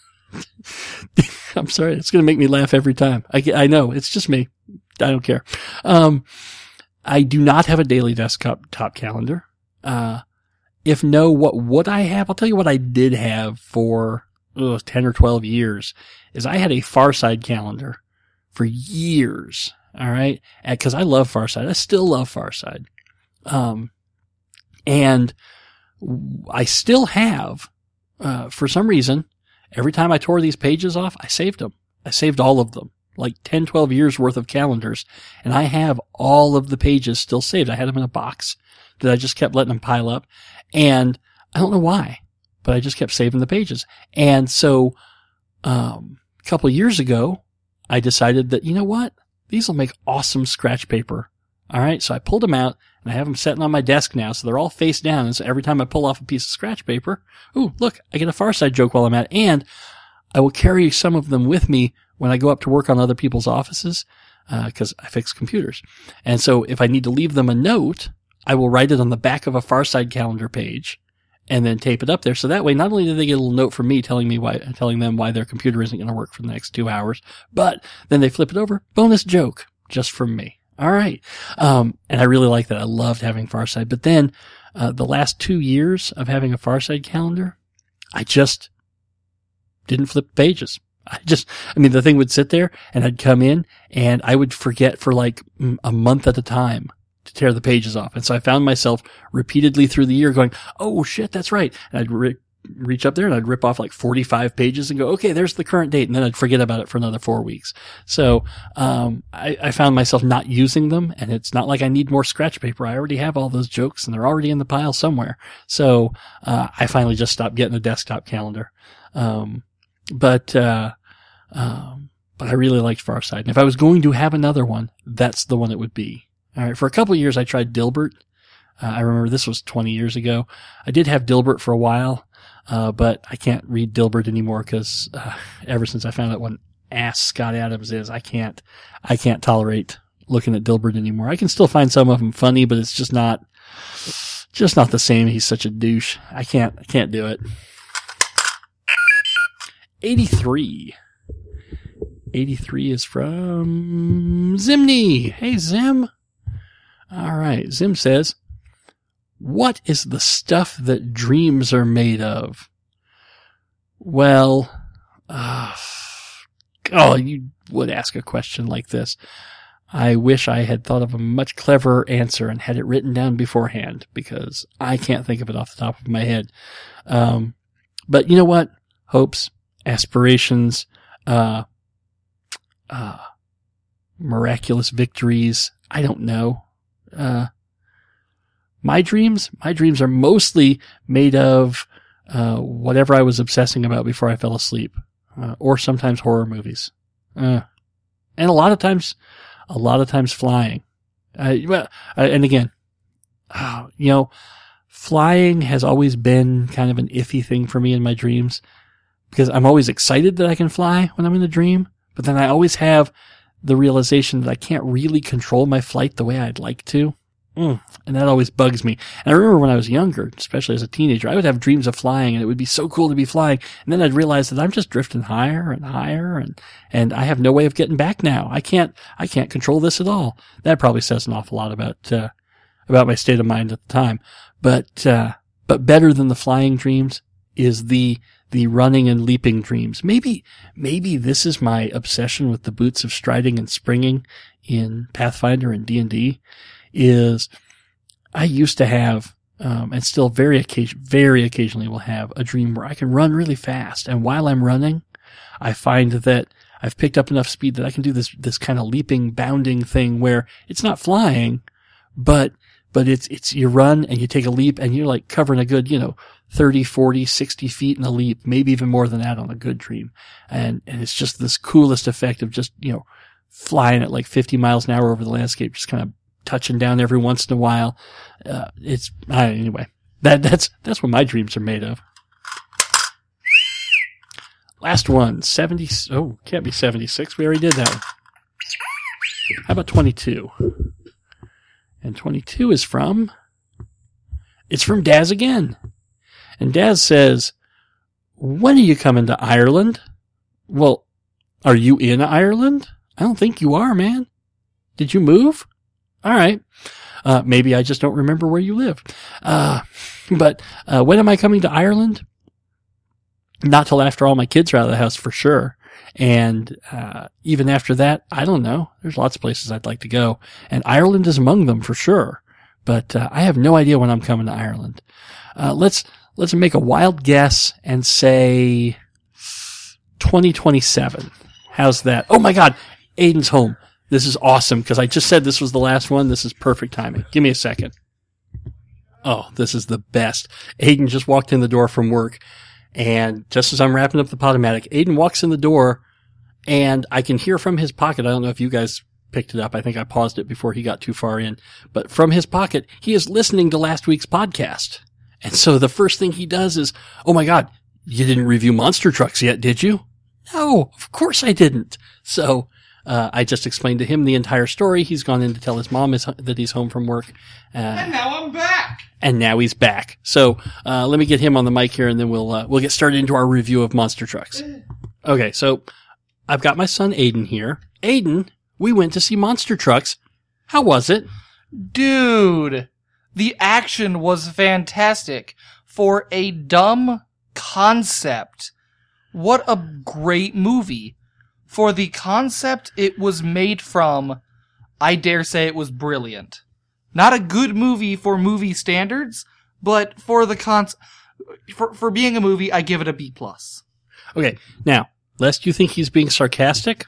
I'm sorry. It's going to make me laugh every time. I, I know. It's just me. I don't care. Um, I do not have a daily desktop top calendar. Uh, if no, what would I have? I'll tell you what I did have for ugh, ten or twelve years is I had a Farside calendar for years. All right. And, cause I love Farside. I still love Farside. Um, and I still have, uh, for some reason, every time I tore these pages off, I saved them. I saved all of them, like ten, twelve years worth of calendars. And I have all of the pages still saved. I had them in a box that I just kept letting them pile up. And I don't know why, but I just kept saving the pages. And so, um, a couple of years ago, I decided that, you know what? These will make awesome scratch paper. All right. So I pulled them out and I have them sitting on my desk now. So they're all face down. And so every time I pull off a piece of scratch paper, ooh, look, I get a Farside joke while I'm at it. And I will carry some of them with me when I go up to work on other people's offices, uh, cause I fix computers. And so if I need to leave them a note, I will write it on the back of a Farside calendar page and then tape it up there. So that way, not only do they get a little note from me telling me why, telling them why their computer isn't going to work for the next two hours, but then they flip it over, bonus joke, just from me. All right. Um, and I really like that. I loved having Farside. But then, uh, the last two years of having a Farside calendar, I just didn't flip pages. I just, I mean, the thing would sit there and I'd come in and I would forget for like a month at a time to tear the pages off. And so I found myself repeatedly through the year going, oh shit, that's right. And I'd re- reach up there and I'd rip off like forty-five pages and go, okay, there's the current date. And then I'd forget about it for another four weeks. So, um, I, I found myself not using them, and it's not like I need more scratch paper. I already have all those jokes and they're already in the pile somewhere. So, uh, I finally just stopped getting a desktop calendar. Um, but, uh, um, but I really liked Farside. And if I was going to have another one, that's the one it would be. All right. For a couple of years, I tried Dilbert. Uh, I remember this was twenty years ago. I did have Dilbert for a while. Uh, but I can't read Dilbert anymore because, uh, ever since I found out what an ass Scott Adams is, I can't, I can't tolerate looking at Dilbert anymore. I can still find some of them funny, but it's just not, just not the same. He's such a douche. I can't, I can't do it. eighty-three. eighty-three is from Zimney. Hey, Zim. All right. Zim says, what is the stuff that dreams are made of? Well, uh, oh, you would ask a question like this. I wish I had thought of a much cleverer answer and had it written down beforehand, because I can't think of it off the top of my head. Um, but you know what? Hopes, aspirations, uh, uh, miraculous victories. I don't know. Uh, My dreams, my dreams are mostly made of, uh, whatever I was obsessing about before I fell asleep, uh, or sometimes horror movies. Uh, and a lot of times, a lot of times flying. Uh, well, uh, and again, uh, you know, flying has always been kind of an iffy thing for me in my dreams, because I'm always excited that I can fly when I'm in a dream, but then I always have the realization that I can't really control my flight the way I'd like to. Mm, and that always bugs me. And I remember when I was younger, especially as a teenager, I would have dreams of flying, and it would be so cool to be flying. And then I'd realize that I'm just drifting higher and higher, and, and I have no way of getting back now. I can't, I can't control this at all. That probably says an awful lot about, uh, about my state of mind at the time. But, uh, but better than the flying dreams is the, the running and leaping dreams. Maybe, maybe this is my obsession with the boots of striding and springing in Pathfinder and D and D. Is I used to have, um, and still very occasion, very occasionally will have a dream where I can run really fast. And while I'm running, I find that I've picked up enough speed that I can do this, this kind of leaping, bounding thing where it's not flying, but, but it's, it's, you run and you take a leap and you're like covering a good, you know, thirty, forty, sixty feet in a leap, maybe even more than that on a good dream. And, and it's just this coolest effect of just, you know, flying at like fifty miles an hour over the landscape, just kind of touching down every once in a while. Uh, it's, uh, anyway, that, that's, that's what my dreams are made of. Last one, seventy, oh, can't be seventy-six. We already did that one. How about twenty-two? And twenty-two is from, it's from Daz again. And Daz says, when are you coming to Ireland? Well, are you in Ireland? I don't think you are, man. Did you move? All right. Uh, maybe I just don't remember where you live. Uh, but, uh, when am I coming to Ireland? Not till after all my kids are out of the house for sure. And, uh, even after that, I don't know. There's lots of places I'd like to go. And Ireland is among them for sure. But, uh, I have no idea when I'm coming to Ireland. Uh, let's, let's make a wild guess and say twenty twenty-seven. How's that? Oh my God. Aiden's home. This is awesome because I just said this was the last one. This is perfect timing. Give me a second. Oh, this is the best. Aiden just walked in the door from work, and just as I'm wrapping up the Podomatic, Aiden walks in the door, and I can hear from his pocket. I don't know if you guys picked it up. I think I paused it before he got too far in. But from his pocket, he is listening to last week's podcast. And so the first thing he does is, oh my God, you didn't review Monster Trucks yet, did you? No, of course I didn't. So Uh, I just explained to him the entire story. He's gone in to tell his mom is, that he's home from work. Uh, and now I'm back. And now he's back. So, uh, let me get him on the mic here and then we'll, uh, we'll get started into our review of Monster Trucks. Okay. So I've got my son Aiden here. Aiden, we went to see Monster Trucks. How was it? Dude, the action was fantastic for a dumb concept. What a great movie. For the concept it was made from, I dare say it was brilliant. Not a good movie for movie standards, but for the con- for, for being a movie, I give it a B plus. Okay, now, lest you think he's being sarcastic,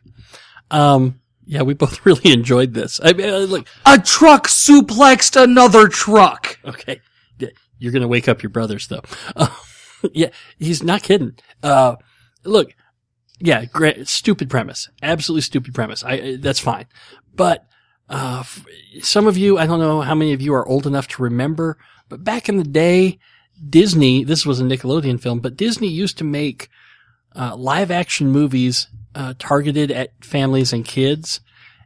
um, yeah, we both really enjoyed this. I mean, look, a truck suplexed another truck. Okay, you're gonna wake up your brothers, though. Uh, yeah, he's not kidding. Uh, look. Yeah, great, stupid premise. Absolutely stupid premise. I, that's fine. But, uh, f- some of you, I don't know how many of you are old enough to remember, but back in the day, Disney, this was a Nickelodeon film, but Disney used to make, uh, live action movies, uh, targeted at families and kids.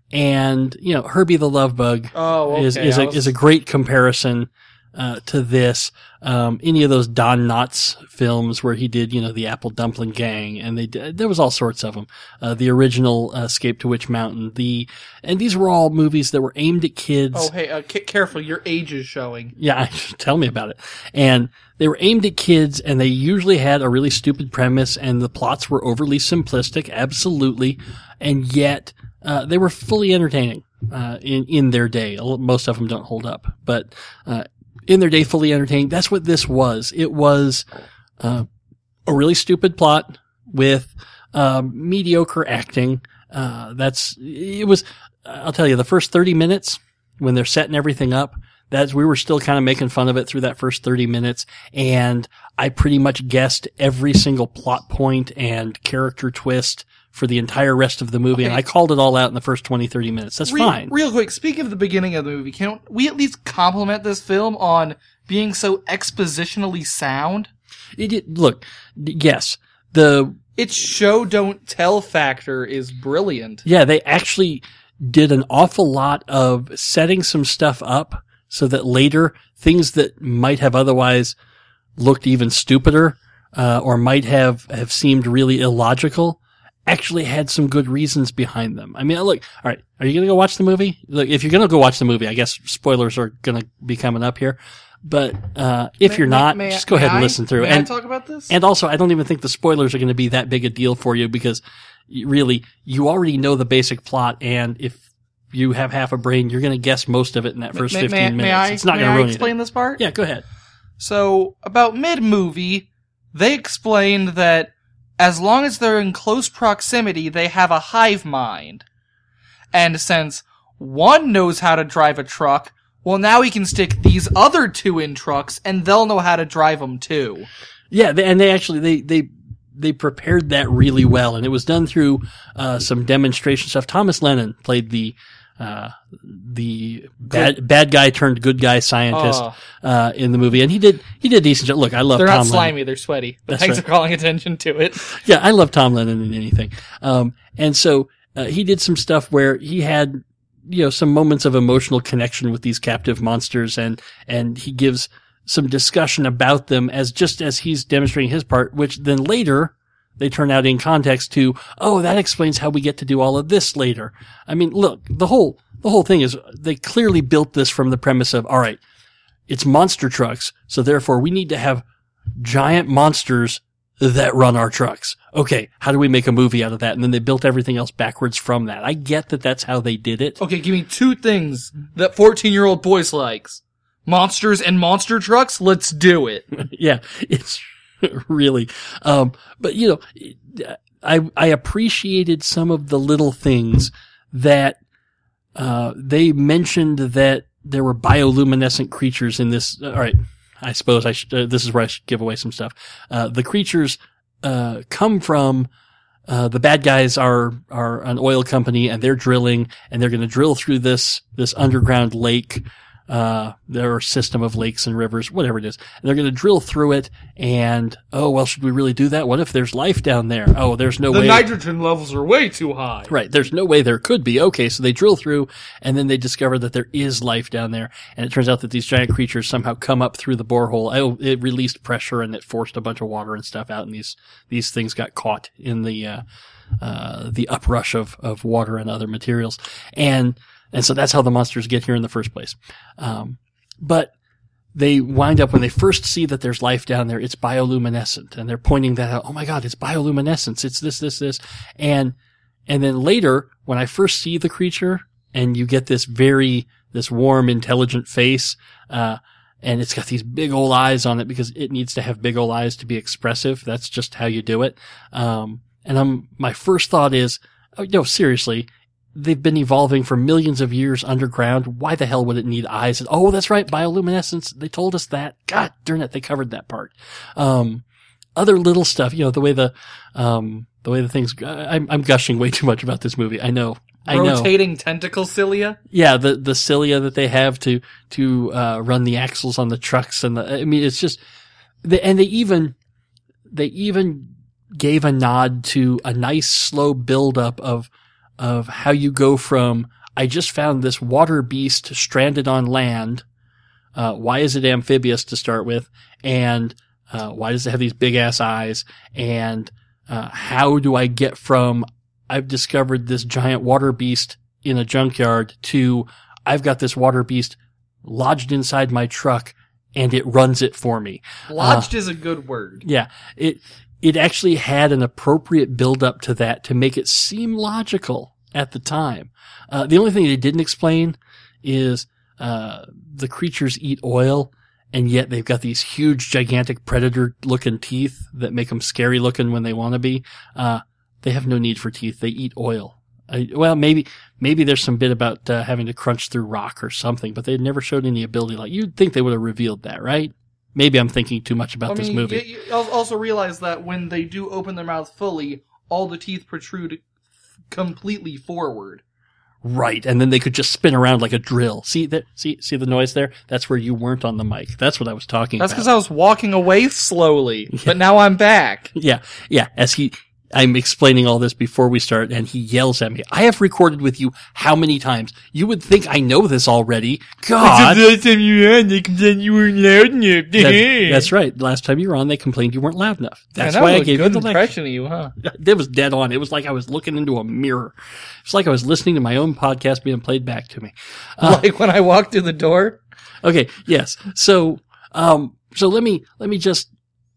And, you know, Herbie the Love Bug oh, okay. is, is a, was... is a great comparison. Uh, to this, um, any of those Don Knotts films where he did, you know, the Apple Dumpling Gang, and they did, there was all sorts of them. Uh, the original uh, Escape to Witch Mountain, the, and these were all movies that were aimed at kids. Oh, hey, uh, c- careful, your age is showing. Yeah, tell me about it. And they were aimed at kids, and they usually had a really stupid premise, and the plots were overly simplistic, absolutely, and yet, uh, they were fully entertaining, uh, in, in their day. Most of them don't hold up, but, uh, in their day, fully entertaining. That's what this was. It was uh, a really stupid plot with uh, mediocre acting. Uh, that's it was. I'll tell you, the first thirty minutes when they're setting everything up, that's we were still kind of making fun of it through that first thirty minutes, and I pretty much guessed every single plot point and character twist for the entire rest of the movie, okay. And I called it all out in the first twenty, thirty minutes. That's real, fine. Real quick, speaking of the beginning of the movie, can we at least compliment this film on being so expositionally sound? It, it, look, yes, the... Its show don't tell factor is brilliant. Yeah, they actually did an awful lot of setting some stuff up so that later things that might have otherwise looked even stupider, uh, or might have, have seemed really illogical, actually had some good reasons behind them. I mean, look, all right, are you going to go watch the movie? Look, if you're going to go watch the movie, I guess spoilers are going to be coming up here. But uh if may, you're not, may, just go ahead and I, listen through. May and I talk about this? And also, I don't even think the spoilers are going to be that big a deal for you because really, you already know the basic plot, and if you have half a brain, you're going to guess most of it in that first may, fifteen may, minutes. May I, it's not may going to I ruin explain anything. this part? Yeah, go ahead. So, about mid-movie, they explained that as long as they're in close proximity, they have a hive mind. And since one knows how to drive a truck, well, now we can stick these other two in trucks, and they'll know how to drive them too. Yeah, they, and they actually, they, they, they prepared that really well, and it was done through, uh, some demonstration stuff. Thomas Lennon played the, uh, the bad, good. bad guy turned good guy scientist, oh. uh, in the movie, and he did, he did a decent job. Look, I love They're Tom not slimy, Lennon. They're sweaty. But That's thanks right. for calling attention to it. Yeah, I love Tom Lennon in anything. Um, and so, uh, he did some stuff where he had, you know, some moments of emotional connection with these captive monsters, and, and he gives some discussion about them as just as he's demonstrating his part, which then later they turn out in context to, oh, that explains how we get to do all of this later. I mean, look, the whole, the whole thing is they clearly built this from the premise of, all right, it's monster trucks, so therefore we need to have giant monsters that run our trucks. Okay, how do we make a movie out of that? And then they built everything else backwards from that. I get that that's how they did it. Okay, give me two things that fourteen-year-old boys likes. Monsters and monster trucks? Let's do it. Yeah, it's really, um, but you know, I, I appreciated some of the little things that, uh, they mentioned that there were bioluminescent creatures in this. All right. I suppose I should, uh, this is where I should give away some stuff. Uh, the creatures, uh, come from, uh, the bad guys are, are an oil company, and they're drilling, and they're going to drill through this, this underground lake, uh, their system of lakes and rivers, whatever it is. And they're going to drill through it and, oh, well, should we really do that? What if there's life down there? Oh, there's no the way. The nitrogen levels are way too high. Right. There's no way there could be. Okay. So they drill through and then they discover that there is life down there. And it turns out that these giant creatures somehow come up through the borehole. Oh, it released pressure and it forced a bunch of water and stuff out. And these, these things got caught in the, uh, uh, the uprush of, of water and other materials. And, And so that's how the monsters get here in the first place. Um, but they wind up, when they first see that there's life down there, it's bioluminescent. And they're pointing that out. Oh my God, it's bioluminescence. It's this, this, this. And, and then later, when I first see the creature and you get this very, this warm, intelligent face, uh, and it's got these big old eyes on it because it needs to have big old eyes to be expressive. That's just how you do it. Um, and I'm, my first thought is, oh, no, seriously. They've been evolving for millions of years underground. Why the hell would it need eyes? Oh, that's right. Bioluminescence. They told us that. God darn it. They covered that part. Um, other little stuff, you know, the way the, um, the way the things, I'm, I'm gushing way too much about this movie. I know. I know. Rotating tentacle cilia? Yeah. The, the cilia that they have to, to, uh, run the axles on the trucks. And the, I mean, it's just, the, and they even, they even gave a nod to a nice slow buildup of, of how you go from, I just found this water beast stranded on land. Uh, why is it amphibious to start with? And, uh, why does it have these big ass eyes? And, uh, how do I get from, I've discovered this giant water beast in a junkyard to, I've got this water beast lodged inside my truck and it runs it for me. Lodged uh, is a good word. Yeah. It, It actually had an appropriate build up to that to make it seem logical at the time. Uh, the only thing they didn't explain is, uh, the creatures eat oil and yet they've got these huge, gigantic predator looking teeth that make them scary looking when they want to be. Uh, they have no need for teeth. They eat oil. Uh, well, maybe, maybe there's some bit about, uh, having to crunch through rock or something, but they never showed any ability. Like, you'd think they would have revealed that, right? Maybe I'm thinking too much about I mean, this movie. You, you also realize that when they do open their mouth fully, all the teeth protrude completely forward. Right, and then they could just spin around like a drill. See that? See, see the noise there? That's where you weren't on the mic. That's what I was talking That's about. That's because I was walking away slowly, yeah. But now I'm back. Yeah, yeah. As he, I'm explaining all this before we start, and he yells at me. I have recorded with you how many times? You would think I know this already. God. The last time you were on, they complained you weren't loud enough. that's, that's right. Last time you were on, they complained you weren't loud enough. That's yeah, that why was I gave a good you the impression lecture. Of you, huh? It was dead on. It was like I was looking into a mirror. It's like I was listening to my own podcast being played back to me. Uh, like when I walked through the door? Okay, yes. So, um, so let me, let me just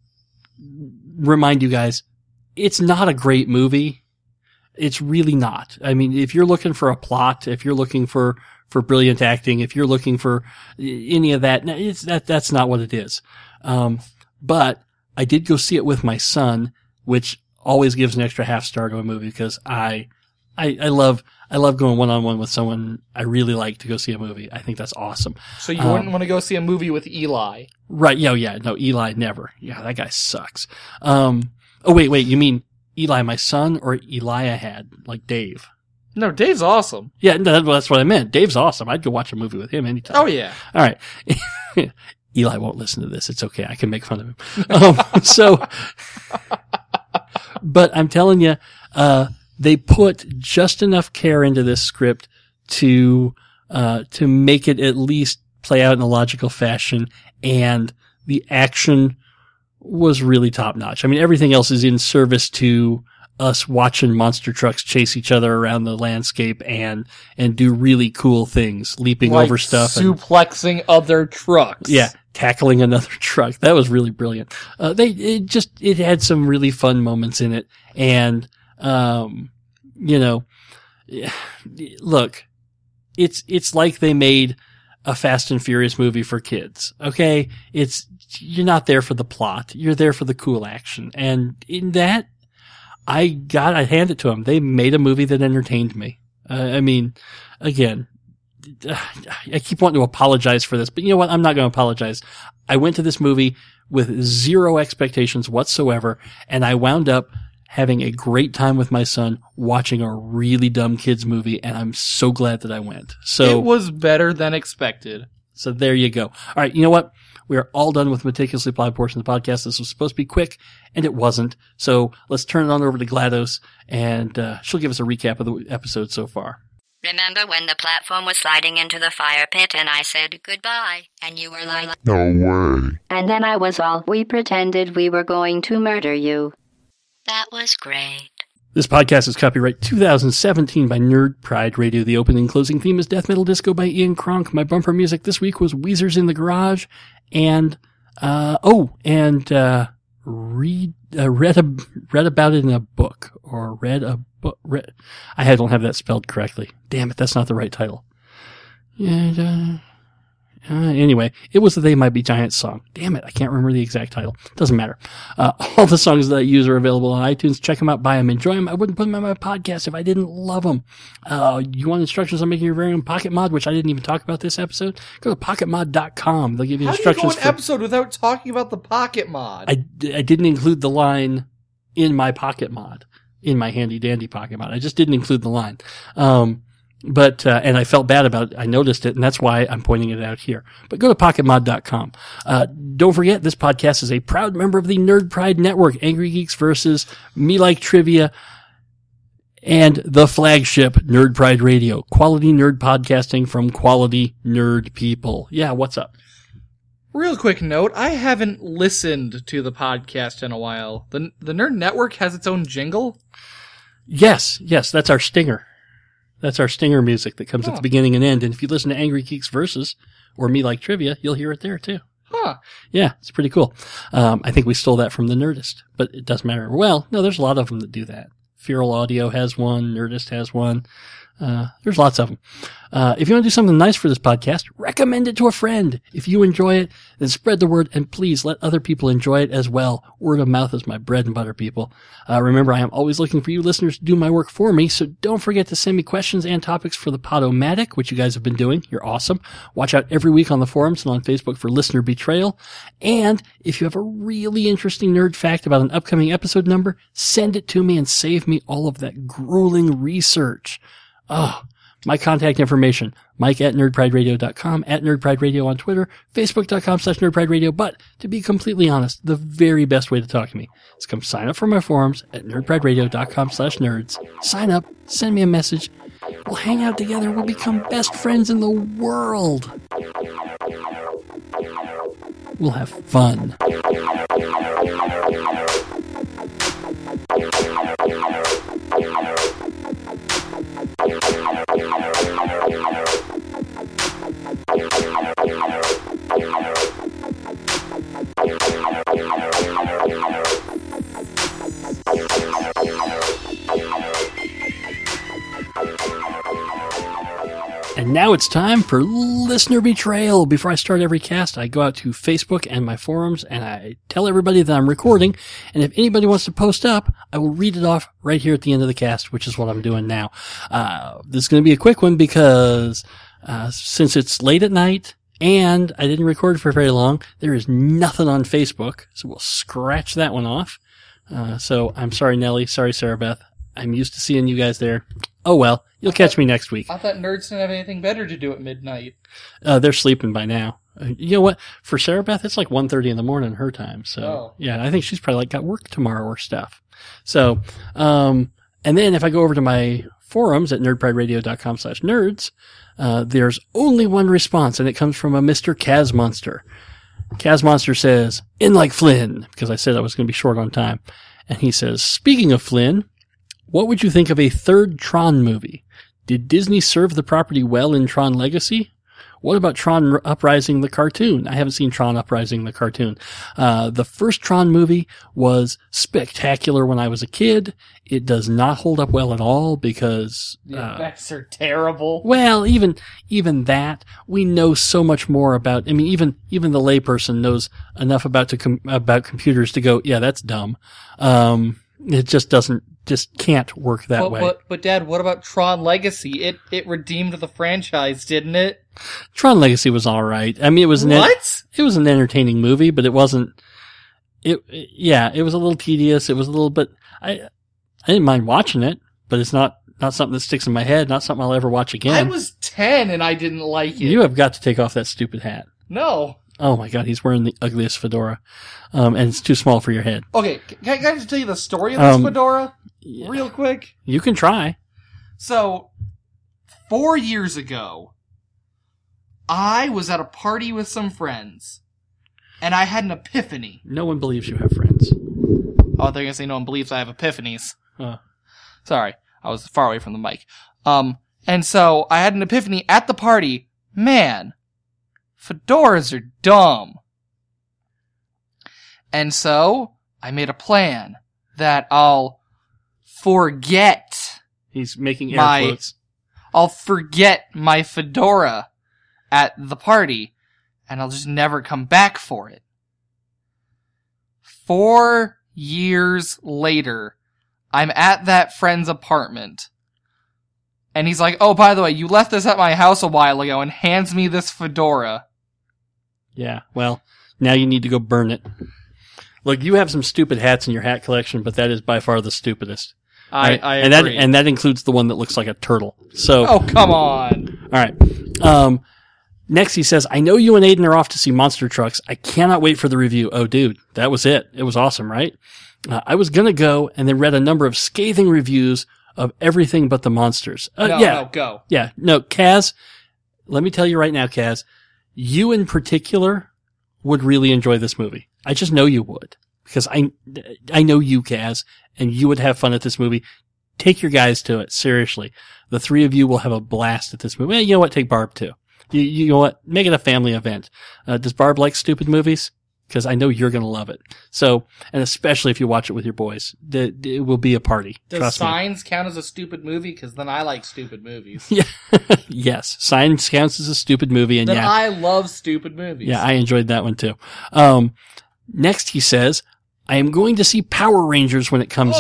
remind you guys, it's not a great movie. It's really not. I mean, if you're looking for a plot, if you're looking for, for brilliant acting, if you're looking for any of that, it's that, that's not what it is. Um, but I did go see it with my son, which always gives an extra half star to a movie because I, I, I love, I love going one on one with someone I really like to go see a movie. I think that's awesome. So you um, wouldn't want to go see a movie with Eli? Right. Yeah. Yeah. No, Eli never. Yeah. That guy sucks. Um, Oh, wait, wait, you mean Eli, my son, or Eli I had, like Dave? No, Dave's awesome. Yeah, no, that's what I meant. Dave's awesome. I'd go watch a movie with him anytime. Oh, yeah. All right. Eli won't listen to this. It's okay. I can make fun of him. Um, so, but I'm telling you, uh, they put just enough care into this script to, uh, to make it at least play out in a logical fashion, and the action was really top notch. I mean, everything else is in service to us watching monster trucks chase each other around the landscape and, and do really cool things, leaping like over stuff. Suplexing and, other trucks. Yeah. Tackling another truck. That was really brilliant. Uh, they, it just, it had some really fun moments in it. And, um, you know, look, it's, it's like they made a Fast and Furious movie for kids. Okay. It's, you're not there for the plot. You're there for the cool action. And in that, I got, I hand it to them. They made a movie that entertained me. Uh, I mean, again, I keep wanting to apologize for this, but you know what? I'm not going to apologize. I went to this movie with zero expectations whatsoever, and I wound up having a great time with my son watching a really dumb kids movie, and I'm so glad that I went. So it was better than expected. So there you go. All right. You know what? We are all done with the meticulously plotted portion of the podcast. This was supposed to be quick, and it wasn't. So let's turn it on over to GLaDOS, and uh, she'll give us a recap of the episode so far. Remember when the platform was sliding into the fire pit and I said goodbye, and you were like, no way. And then I was all, we pretended we were going to murder you. That was great. This podcast is copyright two thousand seventeen by Nerd Pride Radio. The opening and closing theme is Death Metal Disco by Ian Kronk. My bumper music this week was Weezer's In the Garage. And, uh, oh, and, uh, read, uh, read, a, read about it in a book. Or read a book. Read, I don't have that spelled correctly. Damn it, that's not the right title. Yeah, uh, Uh, anyway, it was the They Might Be Giants song. Damn it, I can't remember the exact title. Doesn't matter. Uh, all the songs that I use are available on iTunes. Check them out, buy them, enjoy them. I wouldn't put them on my podcast if I didn't love them. Uh, you want instructions on making your very own Pocket Mod, which I didn't even talk about this episode? Go to pocket mod dot com. They'll give you How instructions. How do you go an for, episode without talking about the Pocket Mod? I, I didn't include the line in my Pocket Mod, in my handy dandy Pocket Mod. I just didn't include the line. Um, But, uh, and I felt bad about it. I noticed it, and that's why I'm pointing it out here. But go to pocket mod dot com. Uh, don't forget, this podcast is a proud member of the Nerd Pride Network, Angry Geeks versus Me Like Trivia, and the flagship Nerd Pride Radio. Quality nerd podcasting from quality nerd people. Yeah, what's up? Real quick note, I haven't listened to the podcast in a while. The, the Nerd Network has its own jingle? Yes, yes, that's our stinger. That's our stinger music that comes huh. at the beginning and end. And if you listen to Angry Geeks Versus or Me Like Trivia, you'll hear it there too. Huh. Yeah, it's pretty cool. Um, I think we stole that from the Nerdist, but it doesn't matter. Well, no, there's a lot of them that do that. Feral Audio has one. Nerdist has one. Uh, there's lots of them. Uh, if you want to do something nice for this podcast, recommend it to a friend. If you enjoy it, then spread the word, and please let other people enjoy it as well. Word of mouth is my bread and butter, people. Uh, remember, I am always looking for you listeners to do my work for me, so don't forget to send me questions and topics for the Podomatic, which you guys have been doing. You're awesome. Watch out every week on the forums and on Facebook for listener betrayal. And if you have a really interesting nerd fact about an upcoming episode number, send it to me and save me all of that grueling research. Oh, my contact information, Mike at nerd pride radio dot com, at nerd pride radio on Twitter, facebook dot com slash nerd pride radio. But to be completely honest, the very best way to talk to me is come sign up for my forums at nerd pride radio dot com slash nerds. Sign up, send me a message. We'll hang out together. We'll become best friends in the world. We'll have fun. And now it's time for listener betrayal. Before I start every cast, I go out to Facebook and my forums and I tell everybody that I'm recording. And if anybody wants to post up, I will read it off right here at the end of the cast, which is what I'm doing now. Uh, this is going to be a quick one because, uh, since it's late at night and I didn't record for very long, there is nothing on Facebook. So we'll scratch that one off. Uh, so I'm sorry, Nelly. Sorry, Sarah Beth. I'm used to seeing you guys there. Oh well, you'll catch me next week. I thought nerds didn't have anything better to do at midnight. Uh, they're sleeping by now. Uh, you know what? For Sarah Beth, it's like one thirty in the morning her time. So oh. yeah, I think she's probably like got work tomorrow or stuff. So, um, and then if I go over to my forums at nerd pride radio dot com slash nerds, uh, there's only one response, and it comes from a Mister Kaz Monster. Kaz Monster says, "In like Flynn," because I said I was going to be short on time. And he says, "Speaking of Flynn, what would you think of a third Tron movie? Did Disney serve the property well in Tron Legacy? What about Tron Uprising the cartoon?" I haven't seen Tron Uprising the cartoon. Uh, the first Tron movie was spectacular when I was a kid. It does not hold up well at all because the uh, effects are terrible. Well, even even that, we know so much more about. I mean, even even the layperson knows enough about to com- about computers to go, yeah, that's dumb. Um, it just doesn't. Just can't work that but, way. But, but Dad, what about Tron Legacy? It it redeemed the franchise, didn't it? Tron Legacy was all right. I mean, it was an what? En- it was an entertaining movie, but it wasn't. It yeah, it was a little tedious. It was a little bit. I I didn't mind watching it, but it's not not something that sticks in my head, not something I'll ever watch again. I was ten and I didn't like it. You have got to take off that stupid hat. No. Oh my god, he's wearing the ugliest fedora. Um, and it's too small for your head. Okay, can I, can I just tell you the story of this Um, fedora? yeah. Real quick? You can try. So, four years ago, I was at a party with some friends, and I had an epiphany. No one believes you have friends. Oh, they're gonna say no one believes I have epiphanies. Uh. Sorry, I was far away from the mic. Um, and so I had an epiphany at the party. Man, fedoras are dumb. And so I made a plan that I'll forget. He's making air my, quotes. I'll forget my fedora at the party, and I'll just never come back for it. Four years later, I'm at that friend's apartment, and he's like, oh, by the way, you left this at my house a while ago, and hands me this fedora. Yeah, well, now you need to go burn it. Look, you have some stupid hats in your hat collection, but that is by far the stupidest. I, right? I and agree. that and that includes the one that looks like a turtle. So, oh, come on. All right. Um, next, he says, I know you and Aiden are off to see Monster Trucks. I cannot wait for the review. Oh, dude, that was it. It was awesome, right? Uh, I was going to go and then read a number of scathing reviews of everything but the monsters. Uh, no, yeah, no, go. Yeah, no, Kaz, let me tell you right now, Kaz, you in particular would really enjoy this movie. I just know you would. Because I, I know you, Kaz, and you would have fun at this movie. Take your guys to it, seriously. The three of you will have a blast at this movie. Well, you know what? Take Barb too. You, you know what? Make it a family event. Uh, does Barb like stupid movies? Because I know you're going to love it. So, and especially if you watch it with your boys, the, it will be a party. Does Trust Signs me. count as a stupid movie? Because then I like stupid movies. Yeah. Yes. Signs counts as a stupid movie. And then yeah, I love stupid movies. Yeah, I enjoyed that one too. Um, next he says, I am going to see Power Rangers when it comes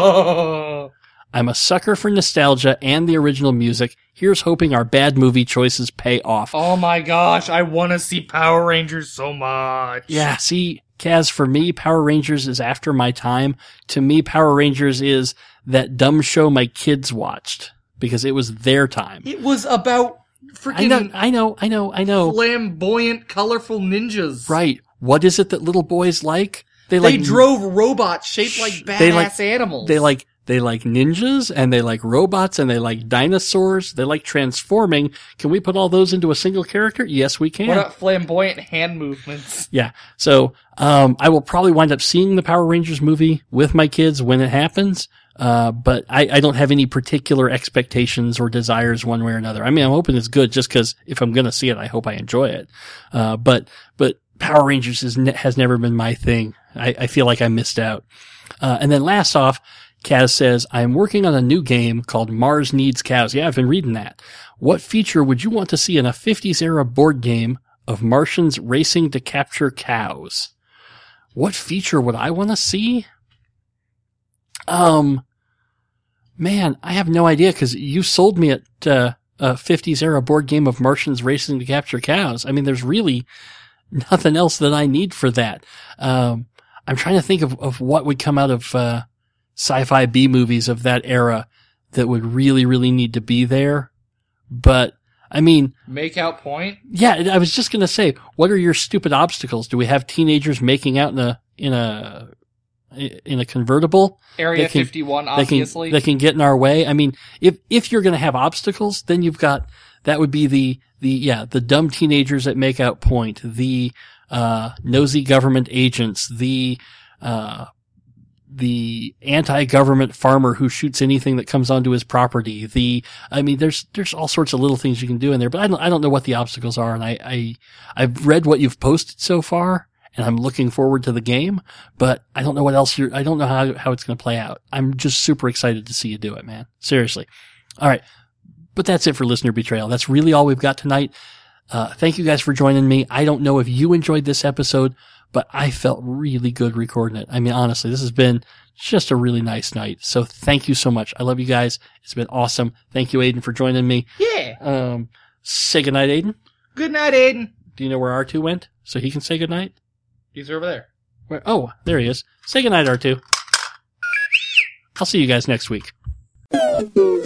oh. out. I'm a sucker for nostalgia and the original music. Here's hoping our bad movie choices pay off. Oh my gosh, I want to see Power Rangers so much. Yeah, see, Kaz, for me, Power Rangers is after my time. To me, Power Rangers is that dumb show my kids watched because it was their time. It was about freaking I know, I know, I know, I know. flamboyant, colorful ninjas. Right. What is it that little boys like? They, they like, drove robots shaped like badass they like, animals. They like They like ninjas, and they like robots, and they like dinosaurs. They like transforming. Can we put all those into a single character? Yes, we can. What about flamboyant hand movements? Yeah. So, um, I will probably wind up seeing the Power Rangers movie with my kids when it happens. Uh, but I, I don't have any particular expectations or desires one way or another. I mean, I'm hoping it's good just because if I'm going to see it, I hope I enjoy it. Uh, but, but Power Rangers is ne- has never been my thing. I, I feel like I missed out. Uh, and then last off, Kaz says, I am working on a new game called Mars Needs Cows. Yeah, I've been reading that. What feature would you want to see in a fifties era board game of Martians racing to capture cows? What feature would I want to see? Um, man, I have no idea because you sold me at uh, a fifties era board game of Martians racing to capture cows. I mean, there's really nothing else that I need for that. Um, I'm trying to think of, of what would come out of uh, sci-fi B movies of that era that would really, really need to be there. But, I mean... Make out point? Yeah, I was just going to say, what are your stupid obstacles? Do we have teenagers making out in a in a, in a convertible? Area can, fifty-one, they obviously. Can, they can get in our way. I mean, if if you're going to have obstacles, then you've got... That would be the, the yeah, the dumb teenagers at make out point, the uh nosy government agents, the uh the anti-government farmer who shoots anything that comes onto his property. The, I mean, there's, there's all sorts of little things you can do in there, but I don't, I don't know what the obstacles are. And I, I, I've read what you've posted so far and I'm looking forward to the game, but I don't know what else you're, I don't know how, how it's going to play out. I'm just super excited to see you do it, man. Seriously. All right. But that's it for Listener Betrayal. That's really all we've got tonight. Uh, thank you guys for joining me. I don't know if you enjoyed this episode, but I felt really good recording it. I mean, honestly, this has been just a really nice night. So thank you so much. I love you guys. It's been awesome. Thank you, Aiden, for joining me. Yeah. Um, say goodnight, Aiden. Good night, Aiden. Do you know where R two went? So he can say goodnight? He's over there. Where? Oh, there he is. Say goodnight, R two. I'll see you guys next week.